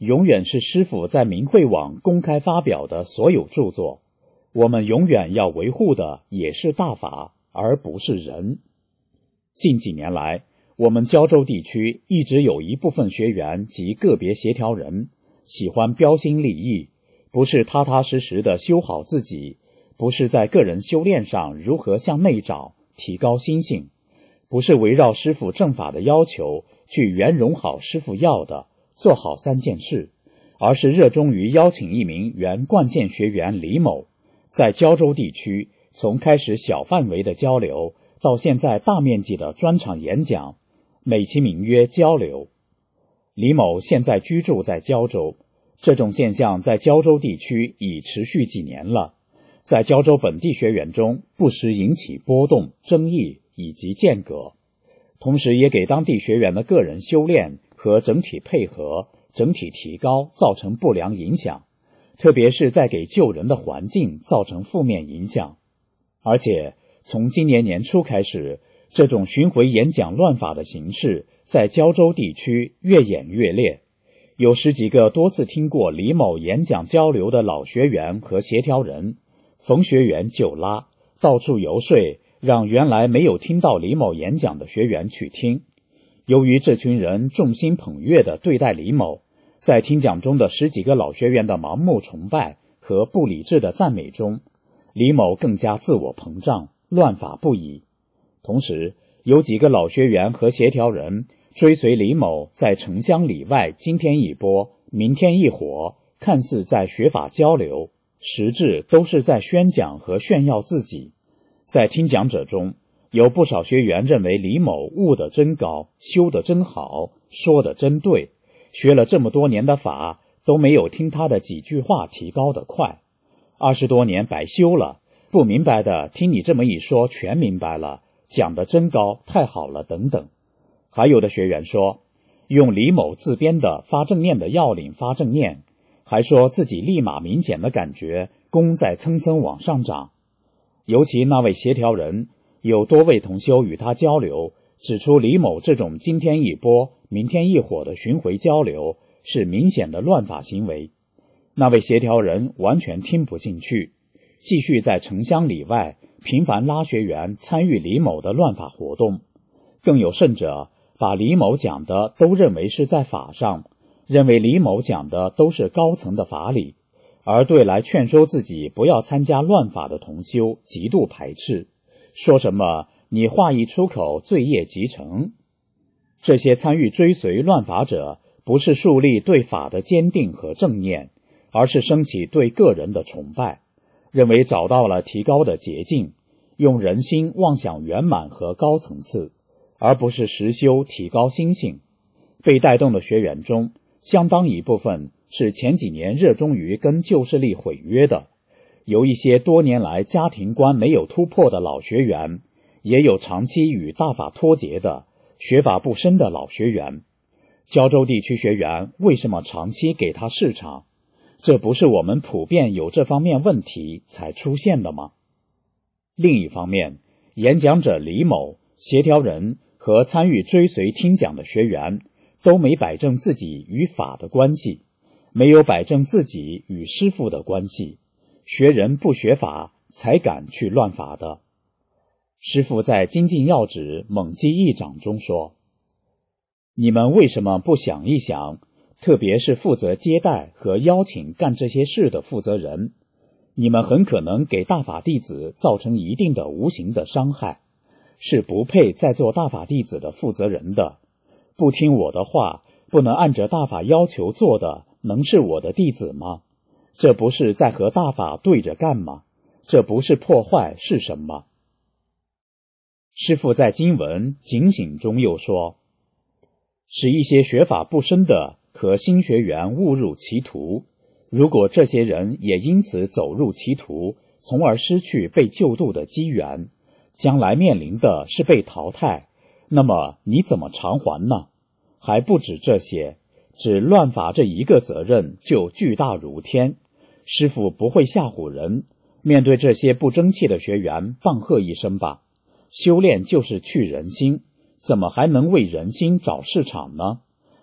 永远是师父在明慧网公开发表的所有著作，我们永远要维护的也是大法，而不是人。近几年来，我们胶州地区一直有一部分学员及个别协调人喜欢标新立异，不是踏踏实实的修好自己，不是在个人修炼上如何向内找，提高心性，不是围绕师父正法的要求去圆融好师父要的，做好3件事，而是热衷于邀请一名原冠县学员李某，在胶州地区从开始小范围的交流，到现在大面积的专场演讲，美其名曰交流。李某现在居住在胶州，这种现象在胶州地区已持续几年了，在胶州本地学员中不时引起波动、争议以及间隔，同时也给当地学员的个人修炼和整体配合、整体提高造成不良影响，特别是在给救人的环境造成负面影响。而且从今年年初开始，这种巡回演讲乱法的形式在胶州地区越演越烈，有10几个多次听过李某演讲交流的老学员和协调人，逢学员就拉，到处游说，让原来没有听到李某演讲的学员去听。由于这群人众星捧月地对待李某，在听讲中的10几个老学员的盲目崇拜和不理智的赞美中，李某更加自我膨胀，乱法不已。同时，有几个老学员和协调人追随李某在城乡里外今天一波，明天一火，看似在学法交流，实质都是在宣讲和炫耀自己。在听讲者中，有不少学员认为李某悟得真高，修得真好，说得真对，学了这么多年的法，都没有听他的几句话提高得快。20多年白修了，不明白的听你这么一说全明白了，讲得真高，太好了等等。还有的学员说，用李某自编的发正念的要领发正念，还说自己立马明显的感觉功在蹭蹭往上涨。尤其那位协调人，有多位同修与他交流，指出李某这种今天一波明天一火的巡回交流是明显的乱法行为。那位协调人完全听不进去，继续在城乡里外频繁拉学员参与李某的乱法活动。更有甚者，把李某讲的都认为是在法上，认为李某讲的都是高层的法理，而对来劝说自己不要参加乱法的同修极度排斥，说什么你话一出口罪业即成。这些参与追随乱法者，不是树立对法的坚定和正念，而是升起对个人的崇拜，认为找到了提高的捷径，用人心妄想圆满和高层次，而不是实修提高心性。被带动的学员中，相当一部分是前几年热衷于跟旧势力毁约的，有一些多年来家庭观没有突破的老学员，也有长期与大法脱节的学法不深的老学员。胶州地区学员为什么长期给他市场？这不是我们普遍有这方面问题才出现的吗？另一方面，演讲者李某、协调人和参与追随听讲的学员都没摆正自己与法的关系，没有摆正自己与师父的关系，学人不学法才敢去乱法的。师父在精进要旨猛击一掌中说，你们为什么不想一想，特别是负责接待和邀请干这些事的负责人，你们很可能给大法弟子造成一定的无形的伤害，是不配再做大法弟子的负责人的。不听我的话，不能按着大法要求做的，能是我的弟子吗？这不是在和大法对着干吗？这不是破坏是什么？师父在经文警醒中又说，使一些学法不深的和新学员误入歧途，如果这些人也因此走入歧途，从而失去被救度的机缘，将来面临的是被淘汰，那么你怎么偿还呢？还不止这些，只乱法这一个责任就巨大如天。师父不会吓唬人，面对这些不争气的学员，棒喝一声吧。修炼就是去人心，怎么还能为人心找市场呢？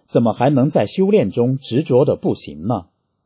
怎么还能在修炼中执着的不行呢？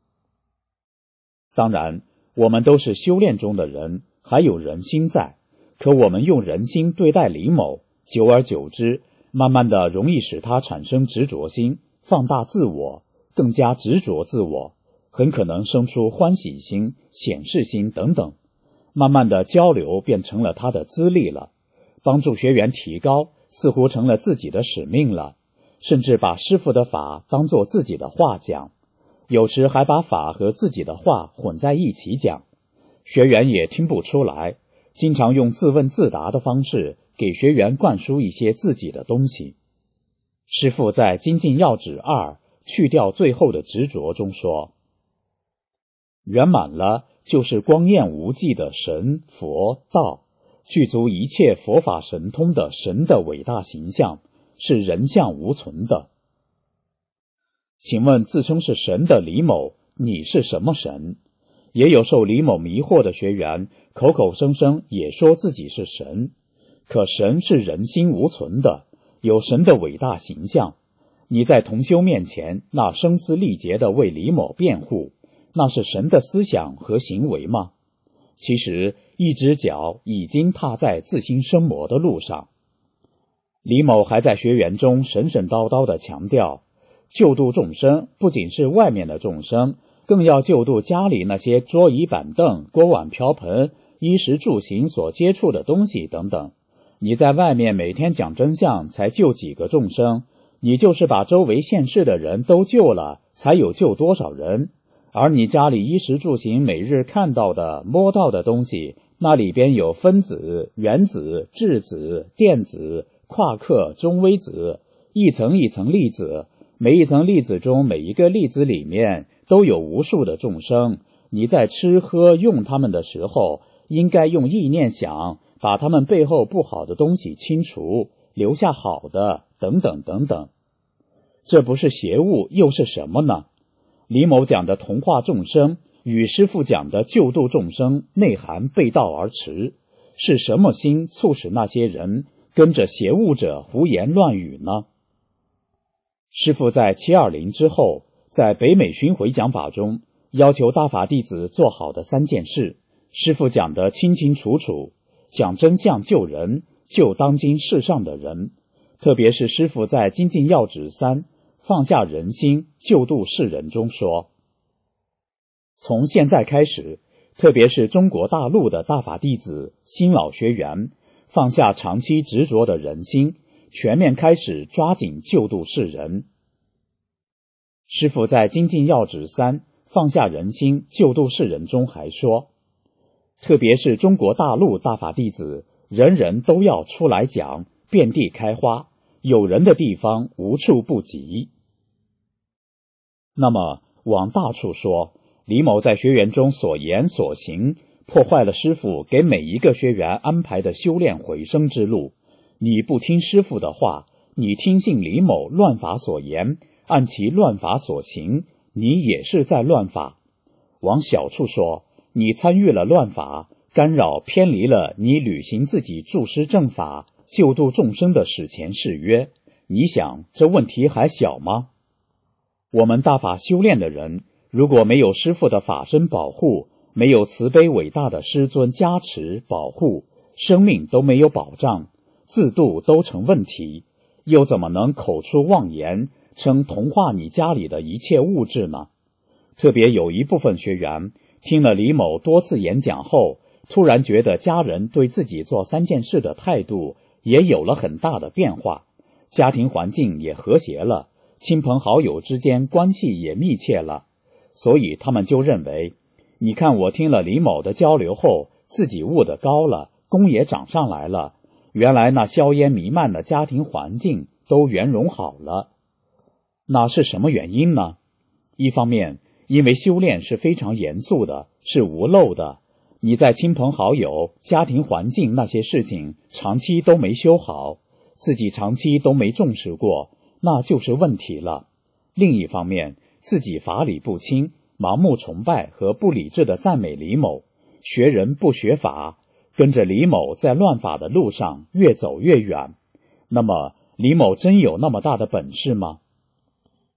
当然，我们都是修炼中的人，还有人心在，可我们用人心对待李某，久而久之，慢慢的容易使他产生执着心，放大自我，更加执着自我，很可能生出欢喜心、显示心等等。慢慢的交流变成了他的资历了，帮助学员提高似乎成了自己的使命了，甚至把师父的法当作自己的话讲，有时还把法和自己的话混在一起讲，学员也听不出来，经常用自问自答的方式给学员灌输一些自己的东西。师父在《精进要旨2去掉最后的执着中说，圆满了就是光焰无际的神、佛、道，具足一切佛法神通的神的伟大形象，是人相无存的。请问自称是神的李某，你是什么神？也有受李某迷惑的学员，口口声声也说自己是神，可神是人心无存的，有神的伟大形象。你在同修面前那声嘶力竭地为李某辩护，那是神的思想和行为吗？其实一只脚已经踏在自心生魔的路上。李某还在学员中神神叨叨地强调，救度众生不仅是外面的众生，更要救度家里那些桌椅板凳、锅碗瓢盆、衣食住行所接触的东西等等。你在外面每天讲真相才救几个众生，你就是把周围现世的人都救了，才有救多少人？而你家里衣食住行每日看到的摸到的东西，那里边有分子、原子、质子、电子、夸克、中微子，一层一层粒子，每一层粒子中每一个粒子里面都有无数的众生。你在吃喝用它们的时候，应该用意念想，把它们背后不好的东西清除，留下好的，等等等等。这不是邪物又是什么呢？李某讲的同化众生与师父讲的救度众生内涵背道而驰，是什么心促使那些人跟着邪物者胡言乱语呢？师父在720之后，在北美巡回讲法中，要求大法弟子做好的3件事，师父讲得清清楚楚，讲真相救人，救当今世上的人。特别是师父在《精进要旨3放下人心，救度世人中说，从现在开始，特别是中国大陆的大法弟子、新老学员，放下长期执着的人心，全面开始抓紧救度世人。师父在《精进要旨3放下人心，救度世人中还说，特别是中国大陆大法弟子，人人都要出来讲，遍地开花，有人的地方无处不及。那么往大处说，李某在学员中所言所行，破坏了师父给每一个学员安排的修炼回升之路。你不听师父的话，你听信李某乱法所言，按其乱法所行，你也是在乱法。往小处说，你参与了乱法，干扰偏离了你履行自己助师正法、救度众生的史前誓约，你想这问题还小吗？我们大法修炼的人，如果没有师父的法身保护，没有慈悲伟大的师尊加持保护，生命都没有保障，自度都成问题，又怎么能口出妄言，称同化你家里的一切物质呢？特别有一部分学员听了李某多次演讲后，突然觉得家人对自己做3件事的态度也有了很大的变化，家庭环境也和谐了，亲朋好友之间关系也密切了，所以他们就认为，你看我听了李某的交流后，自己悟得高了，功也长上来了，原来那硝烟弥漫的家庭环境都圆融好了。那是什么原因呢？一方面，因为修炼是非常严肃的，是无漏的，你在亲朋好友、家庭环境那些事情长期都没修好，自己长期都没重视过，那就是问题了。另一方面，自己法理不清，盲目崇拜和不理智的赞美李某，学人不学法，跟着李某在乱法的路上越走越远。那么李某真有那么大的本事吗？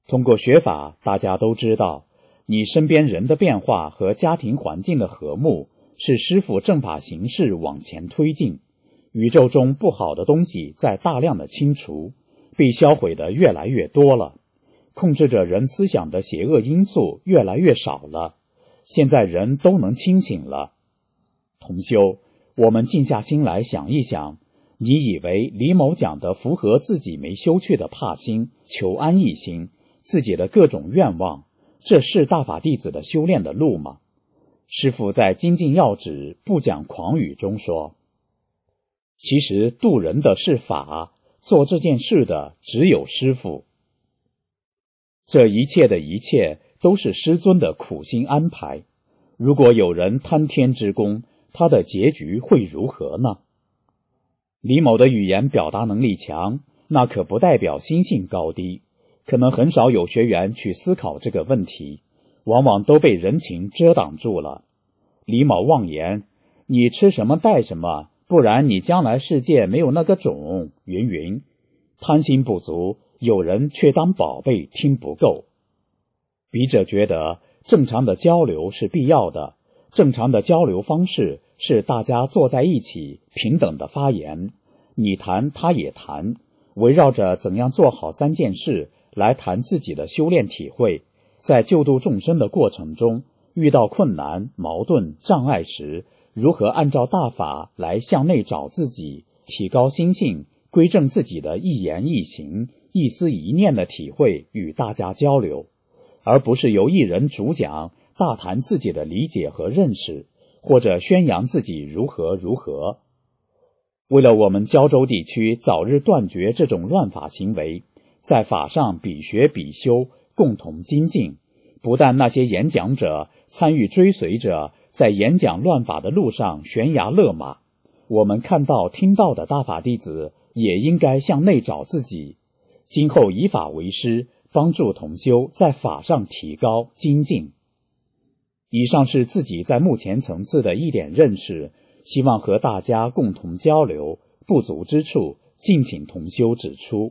通过学法，大家都知道，你身边人的变化和家庭环境的和睦，是师父正法行事往前推进，宇宙中不好的东西在大量的清除，被销毁的越来越多了，控制着人思想的邪恶因素越来越少了，现在人都能清醒了。同修，我们静下心来想一想，你以为李某讲的符合自己没修去的怕心、求安逸心、自己的各种愿望，这是大法弟子的修炼的路吗？师父在精进要旨不讲狂语中说，其实度人的是法，做这件事的只有师父。这一切的一切都是师尊的苦心安排，如果有人贪天之功，他的结局会如何呢？李某的语言表达能力强，那可不代表心性高低，可能很少有学员去思考这个问题，往往都被人情遮挡住了。李某妄言，你吃什么带什么，不然你将来世界没有那个种，云云。贪心不足，有人却当宝贝听不够。笔者觉得正常的交流是必要的，正常的交流方式是大家坐在一起平等的发言，你谈他也谈，围绕着怎样做好3件事来谈自己的修炼体会，在救度众生的过程中，遇到困难、矛盾、障碍时，如何按照大法来向内找自己，提高心性，归正自己的一言一行、一思一念的体会与大家交流，而不是由一人主讲，大谈自己的理解和认识，或者宣扬自己如何如何。为了我们胶州地区早日断绝这种乱法行为，在法上比学比修，共同精进，不但那些演讲者、参与追随者在演讲乱法的路上悬崖勒马，我们看到听到的大法弟子也应该向内找自己，今后以法为师，帮助同修在法上提高精进。以上是自己在目前层次的一点认识，希望和大家共同交流，不足之处敬请同修指出。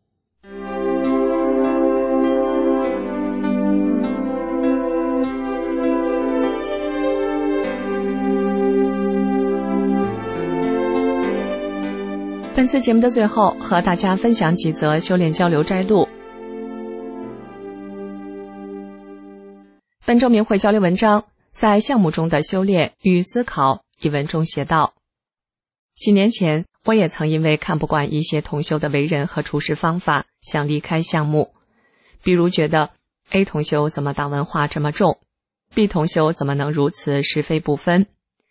本次节目的最后，和大家分享几则修炼交流摘录。本周明慧交流文章，在项目中的修炼与思考一文中写道，几年前我也曾因为看不惯一些同修的为人和处事方法，想离开项目。比如觉得 A 同修怎么党文化这么重， B 同修怎么能如此是非不分，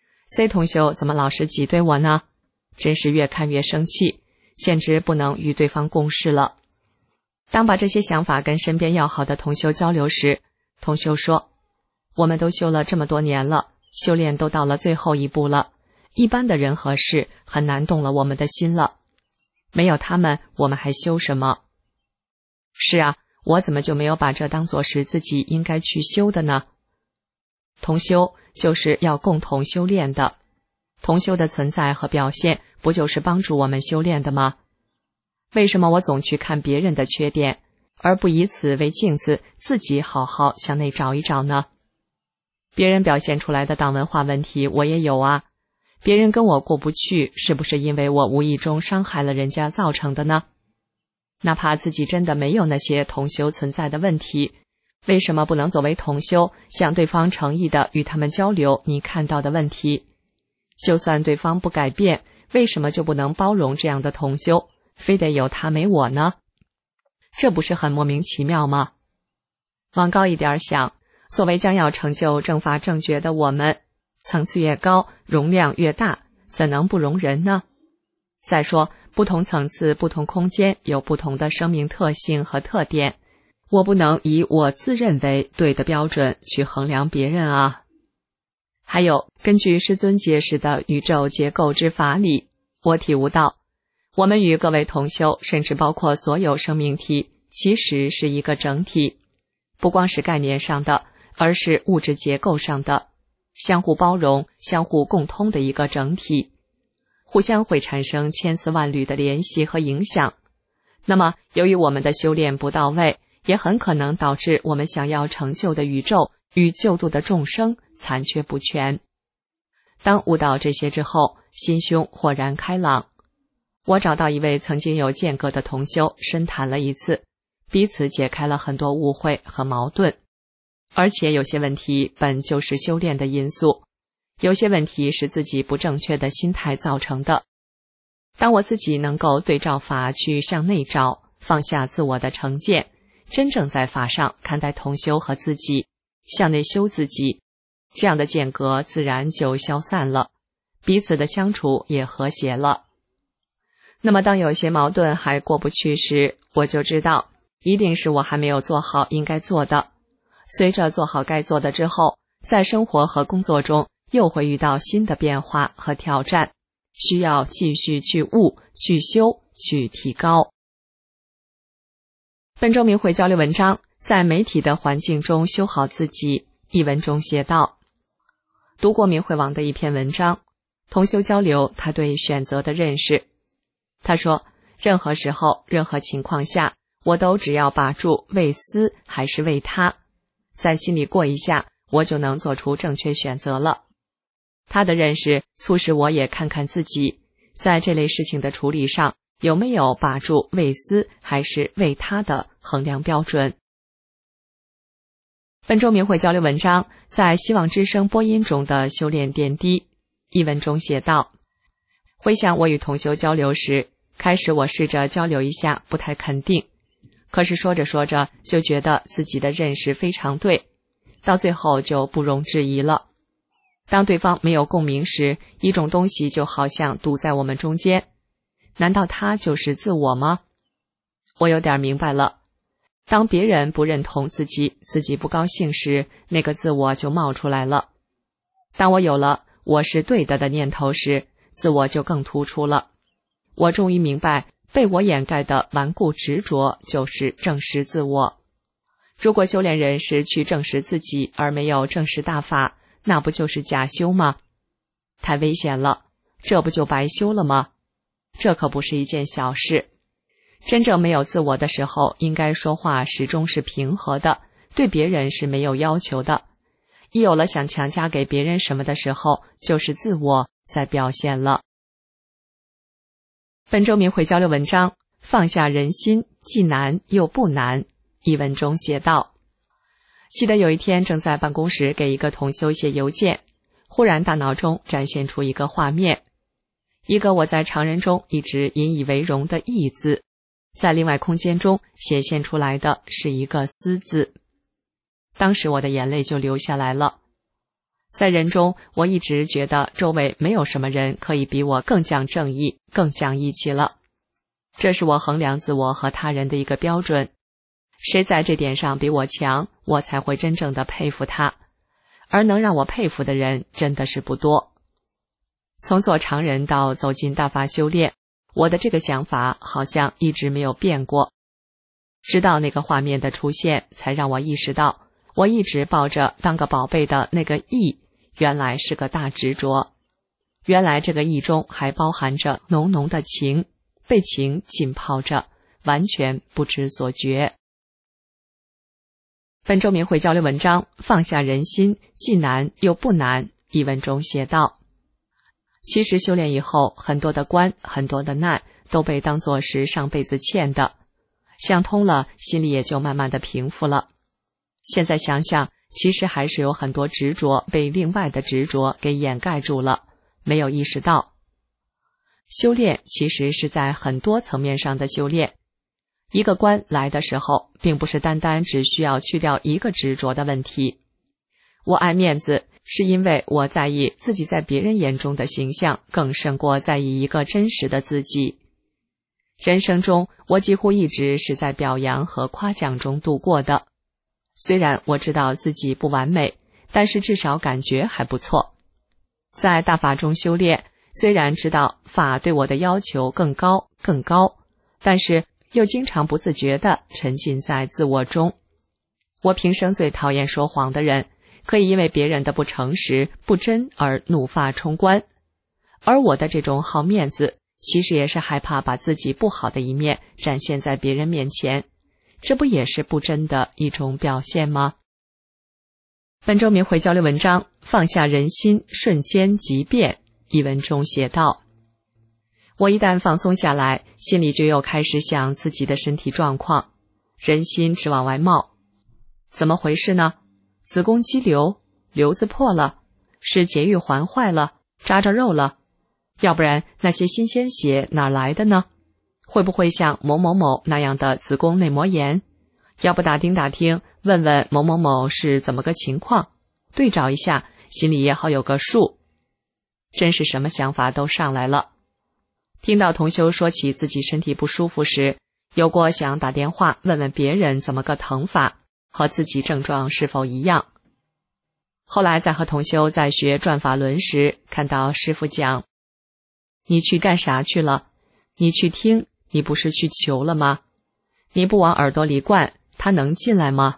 C 同修怎么老是挤兑我呢？真是越看越生气，简直不能与对方共事了。当把这些想法跟身边要好的同修交流时，同修说，我们都修了这么多年了，修炼都到了最后一步了，一般的人和事很难动了我们的心了，没有他们我们还修什么？是啊，我怎么就没有把这当作是自己应该去修的呢？同修就是要共同修炼的，同修的存在和表现不就是帮助我们修炼的吗？为什么我总去看别人的缺点，而不以此为镜子，自己好好向内找一找呢？别人表现出来的党文化问题我也有啊，别人跟我过不去，是不是因为我无意中伤害了人家造成的呢？哪怕自己真的没有那些同修存在的问题，为什么不能作为同修，向对方诚意的与他们交流你看到的问题？就算对方不改变，为什么就不能包容这样的同修，非得有他没我呢？这不是很莫名其妙吗？往高一点想，作为将要成就正法正觉的我们，层次越高，容量越大，怎能不容人呢？再说，不同层次、不同空间有不同的生命特性和特点，我不能以我自认为对的标准去衡量别人啊。还有，根据师尊解释的宇宙结构之法理，我体悟到，我们与各位同修，甚至包括所有生命体，其实是一个整体，不光是概念上的，而是物质结构上的，相互包容、相互共通的一个整体，互相会产生千丝万缕的联系和影响。那么，由于我们的修炼不到位， 也很可能导致我们想要成就的宇宙与救度的众生残缺不全。当悟到这些之后，心胸豁然开朗。我找到一位曾经有间隔的同修，深谈了一次，彼此解开了很多误会和矛盾。而且有些问题本就是修炼的因素，有些问题是自己不正确的心态造成的。当我自己能够对照法去向内找，放下自我的成见，真正在法上看待同修和自己，向内修自己，这样的间隔自然就消散了，彼此的相处也和谐了。那么当有些矛盾还过不去时，我就知道一定是我还没有做好应该做的。随着做好该做的之后，在生活和工作中又会遇到新的变化和挑战，需要继续去悟、去修、去提高。本周明慧交流文章，在媒体的环境中修好自己。一文中写道，读过明慧网的一篇文章，同修交流他对选择的认识。他说，任何时候、任何情况下，我都只要把住为私还是为他，在心里过一下，我就能做出正确选择了。他的认识促使我也看看自己，在这类事情的处理上，有没有把住为私还是为他的衡量标准。本周明慧交流文章，在希望之声播音中的修炼点滴。一文中写道，回想我与同修交流时，开始我试着交流一下，不太肯定，可是说着说着就觉得自己的认识非常对，到最后就不容置疑了。当对方没有共鸣时，一种东西就好像堵在我们中间，难道它就是自我吗？我有点明白了，当别人不认同自己，自己不高兴时，那个自我就冒出来了。当我有了我是对的念头时，自我就更突出了。我终于明白，被我掩盖的顽固执着就是证实自我。如果修炼人是去证实自己而没有证实大法，那不就是假修吗？太危险了，这不就白修了吗？这可不是一件小事。真正没有自我的时候，应该说话始终是平和的，对别人是没有要求的。一有了想强加给别人什么的时候，就是自我在表现了。本周明慧交流文章，放下人心，既难又不难。一文中写道，记得有一天正在办公室给一个同修写邮件，忽然大脑中展现出一个画面，一个我在常人中一直引以为荣的义字，在另外空间中显现出来的是一个思字。当时我的眼泪就流下来了。在人中，我一直觉得周围没有什么人可以比我更讲正义、更讲义气了。这是我衡量自我和他人的一个标准。谁在这点上比我强，我才会真正的佩服他。而能让我佩服的人真的是不多。从做常人到走进大法修炼，我的这个想法好像一直没有变过。直到那个画面的出现，才让我意识到，我一直抱着当个宝贝的那个义，原来是个大执着。原来这个义中还包含着浓浓的情，被情浸泡着，完全不知所觉。本周明慧交流文章，放下人心，既难又不难。一文中写道，其实修炼以后，很多的关，很多的难，都被当作是上辈子欠的。想通了，心里也就慢慢的平复了。现在想想，其实还是有很多执着被另外的执着给掩盖住了，没有意识到。修炼其实是在很多层面上的修炼。一个关来的时候，并不是单单只需要去掉一个执着的问题。我爱面子，是因为我在意自己在别人眼中的形象，更胜过在意一个真实的自己。人生中，我几乎一直是在表扬和夸奖中度过的。虽然我知道自己不完美，但是至少感觉还不错。在大法中修炼，虽然知道法对我的要求更高，但是又经常不自觉地沉浸在自我中。我平生最讨厌说谎的人，可以因为别人的不诚实、不真而怒发冲冠。而我的这种好面子，其实也是害怕把自己不好的一面展现在别人面前， 这不也是不真的一种表现吗？本周明慧交流文章放下人心，瞬间即变。一文中写道，我一旦放松下来，心里就又开始想自己的身体状况，人心直往外冒。怎么回事呢？子宫肌瘤，瘤子破了，是节育环坏了，扎着肉了，要不然那些新鲜血哪来的呢？会不会像某某某那样的子宫内膜炎？要不打听打听，问问某某某是怎么个情况，对照一下，心里也好有个数。真是什么想法都上来了。听到同修说起自己身体不舒服时，有过想打电话问问别人怎么个疼法，和自己症状是否一样。后来在和同修在学转法轮时，看到师父讲，你去干啥去了？你去听，你不是去求了吗？你不往耳朵里灌，它能进来吗？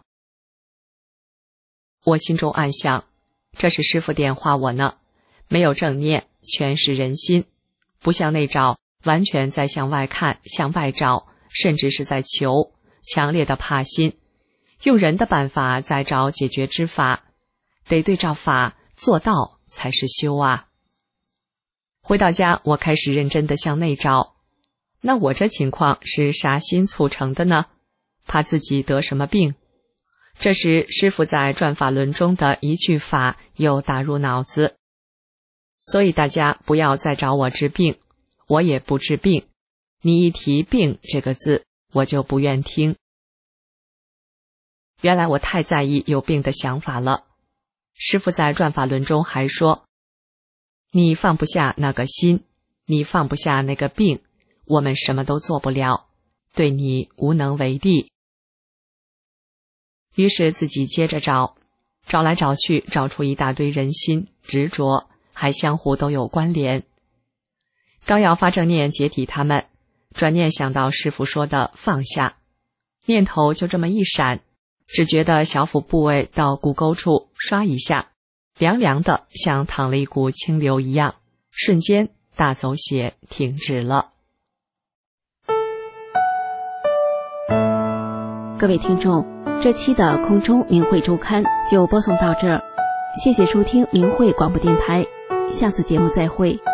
我心中暗想，这是师父点化我呢，没有正念，全是人心，不像内照，完全在向外看，向外找，甚至是在求，强烈的怕心，用人的办法在找解决之法，得对照法做到才是修啊。回到家，我开始认真的向内找，那我这情况是啥心促成的呢？怕自己得什么病？这时师父在转法轮中的一句法又打入脑子，所以大家不要再找我治病，我也不治病，你一提病这个字，我就不愿听。原来我太在意有病的想法了。师父在转法轮中还说，你放不下那个心，你放不下那个病，我们什么都做不了，对你无能为力。于是自己接着找，找来找去，找出一大堆人心执着，还相互都有关联。刚要发正念解体他们，转念想到师父说的放下，念头就这么一闪，只觉得小腹部位到骨沟处刷一下，凉凉的，像淌了一股清流一样，瞬间大走血停止了。 各位听众，这期的空中明慧周刊就播送到这儿，谢谢收听明慧广播电台，下次节目再会。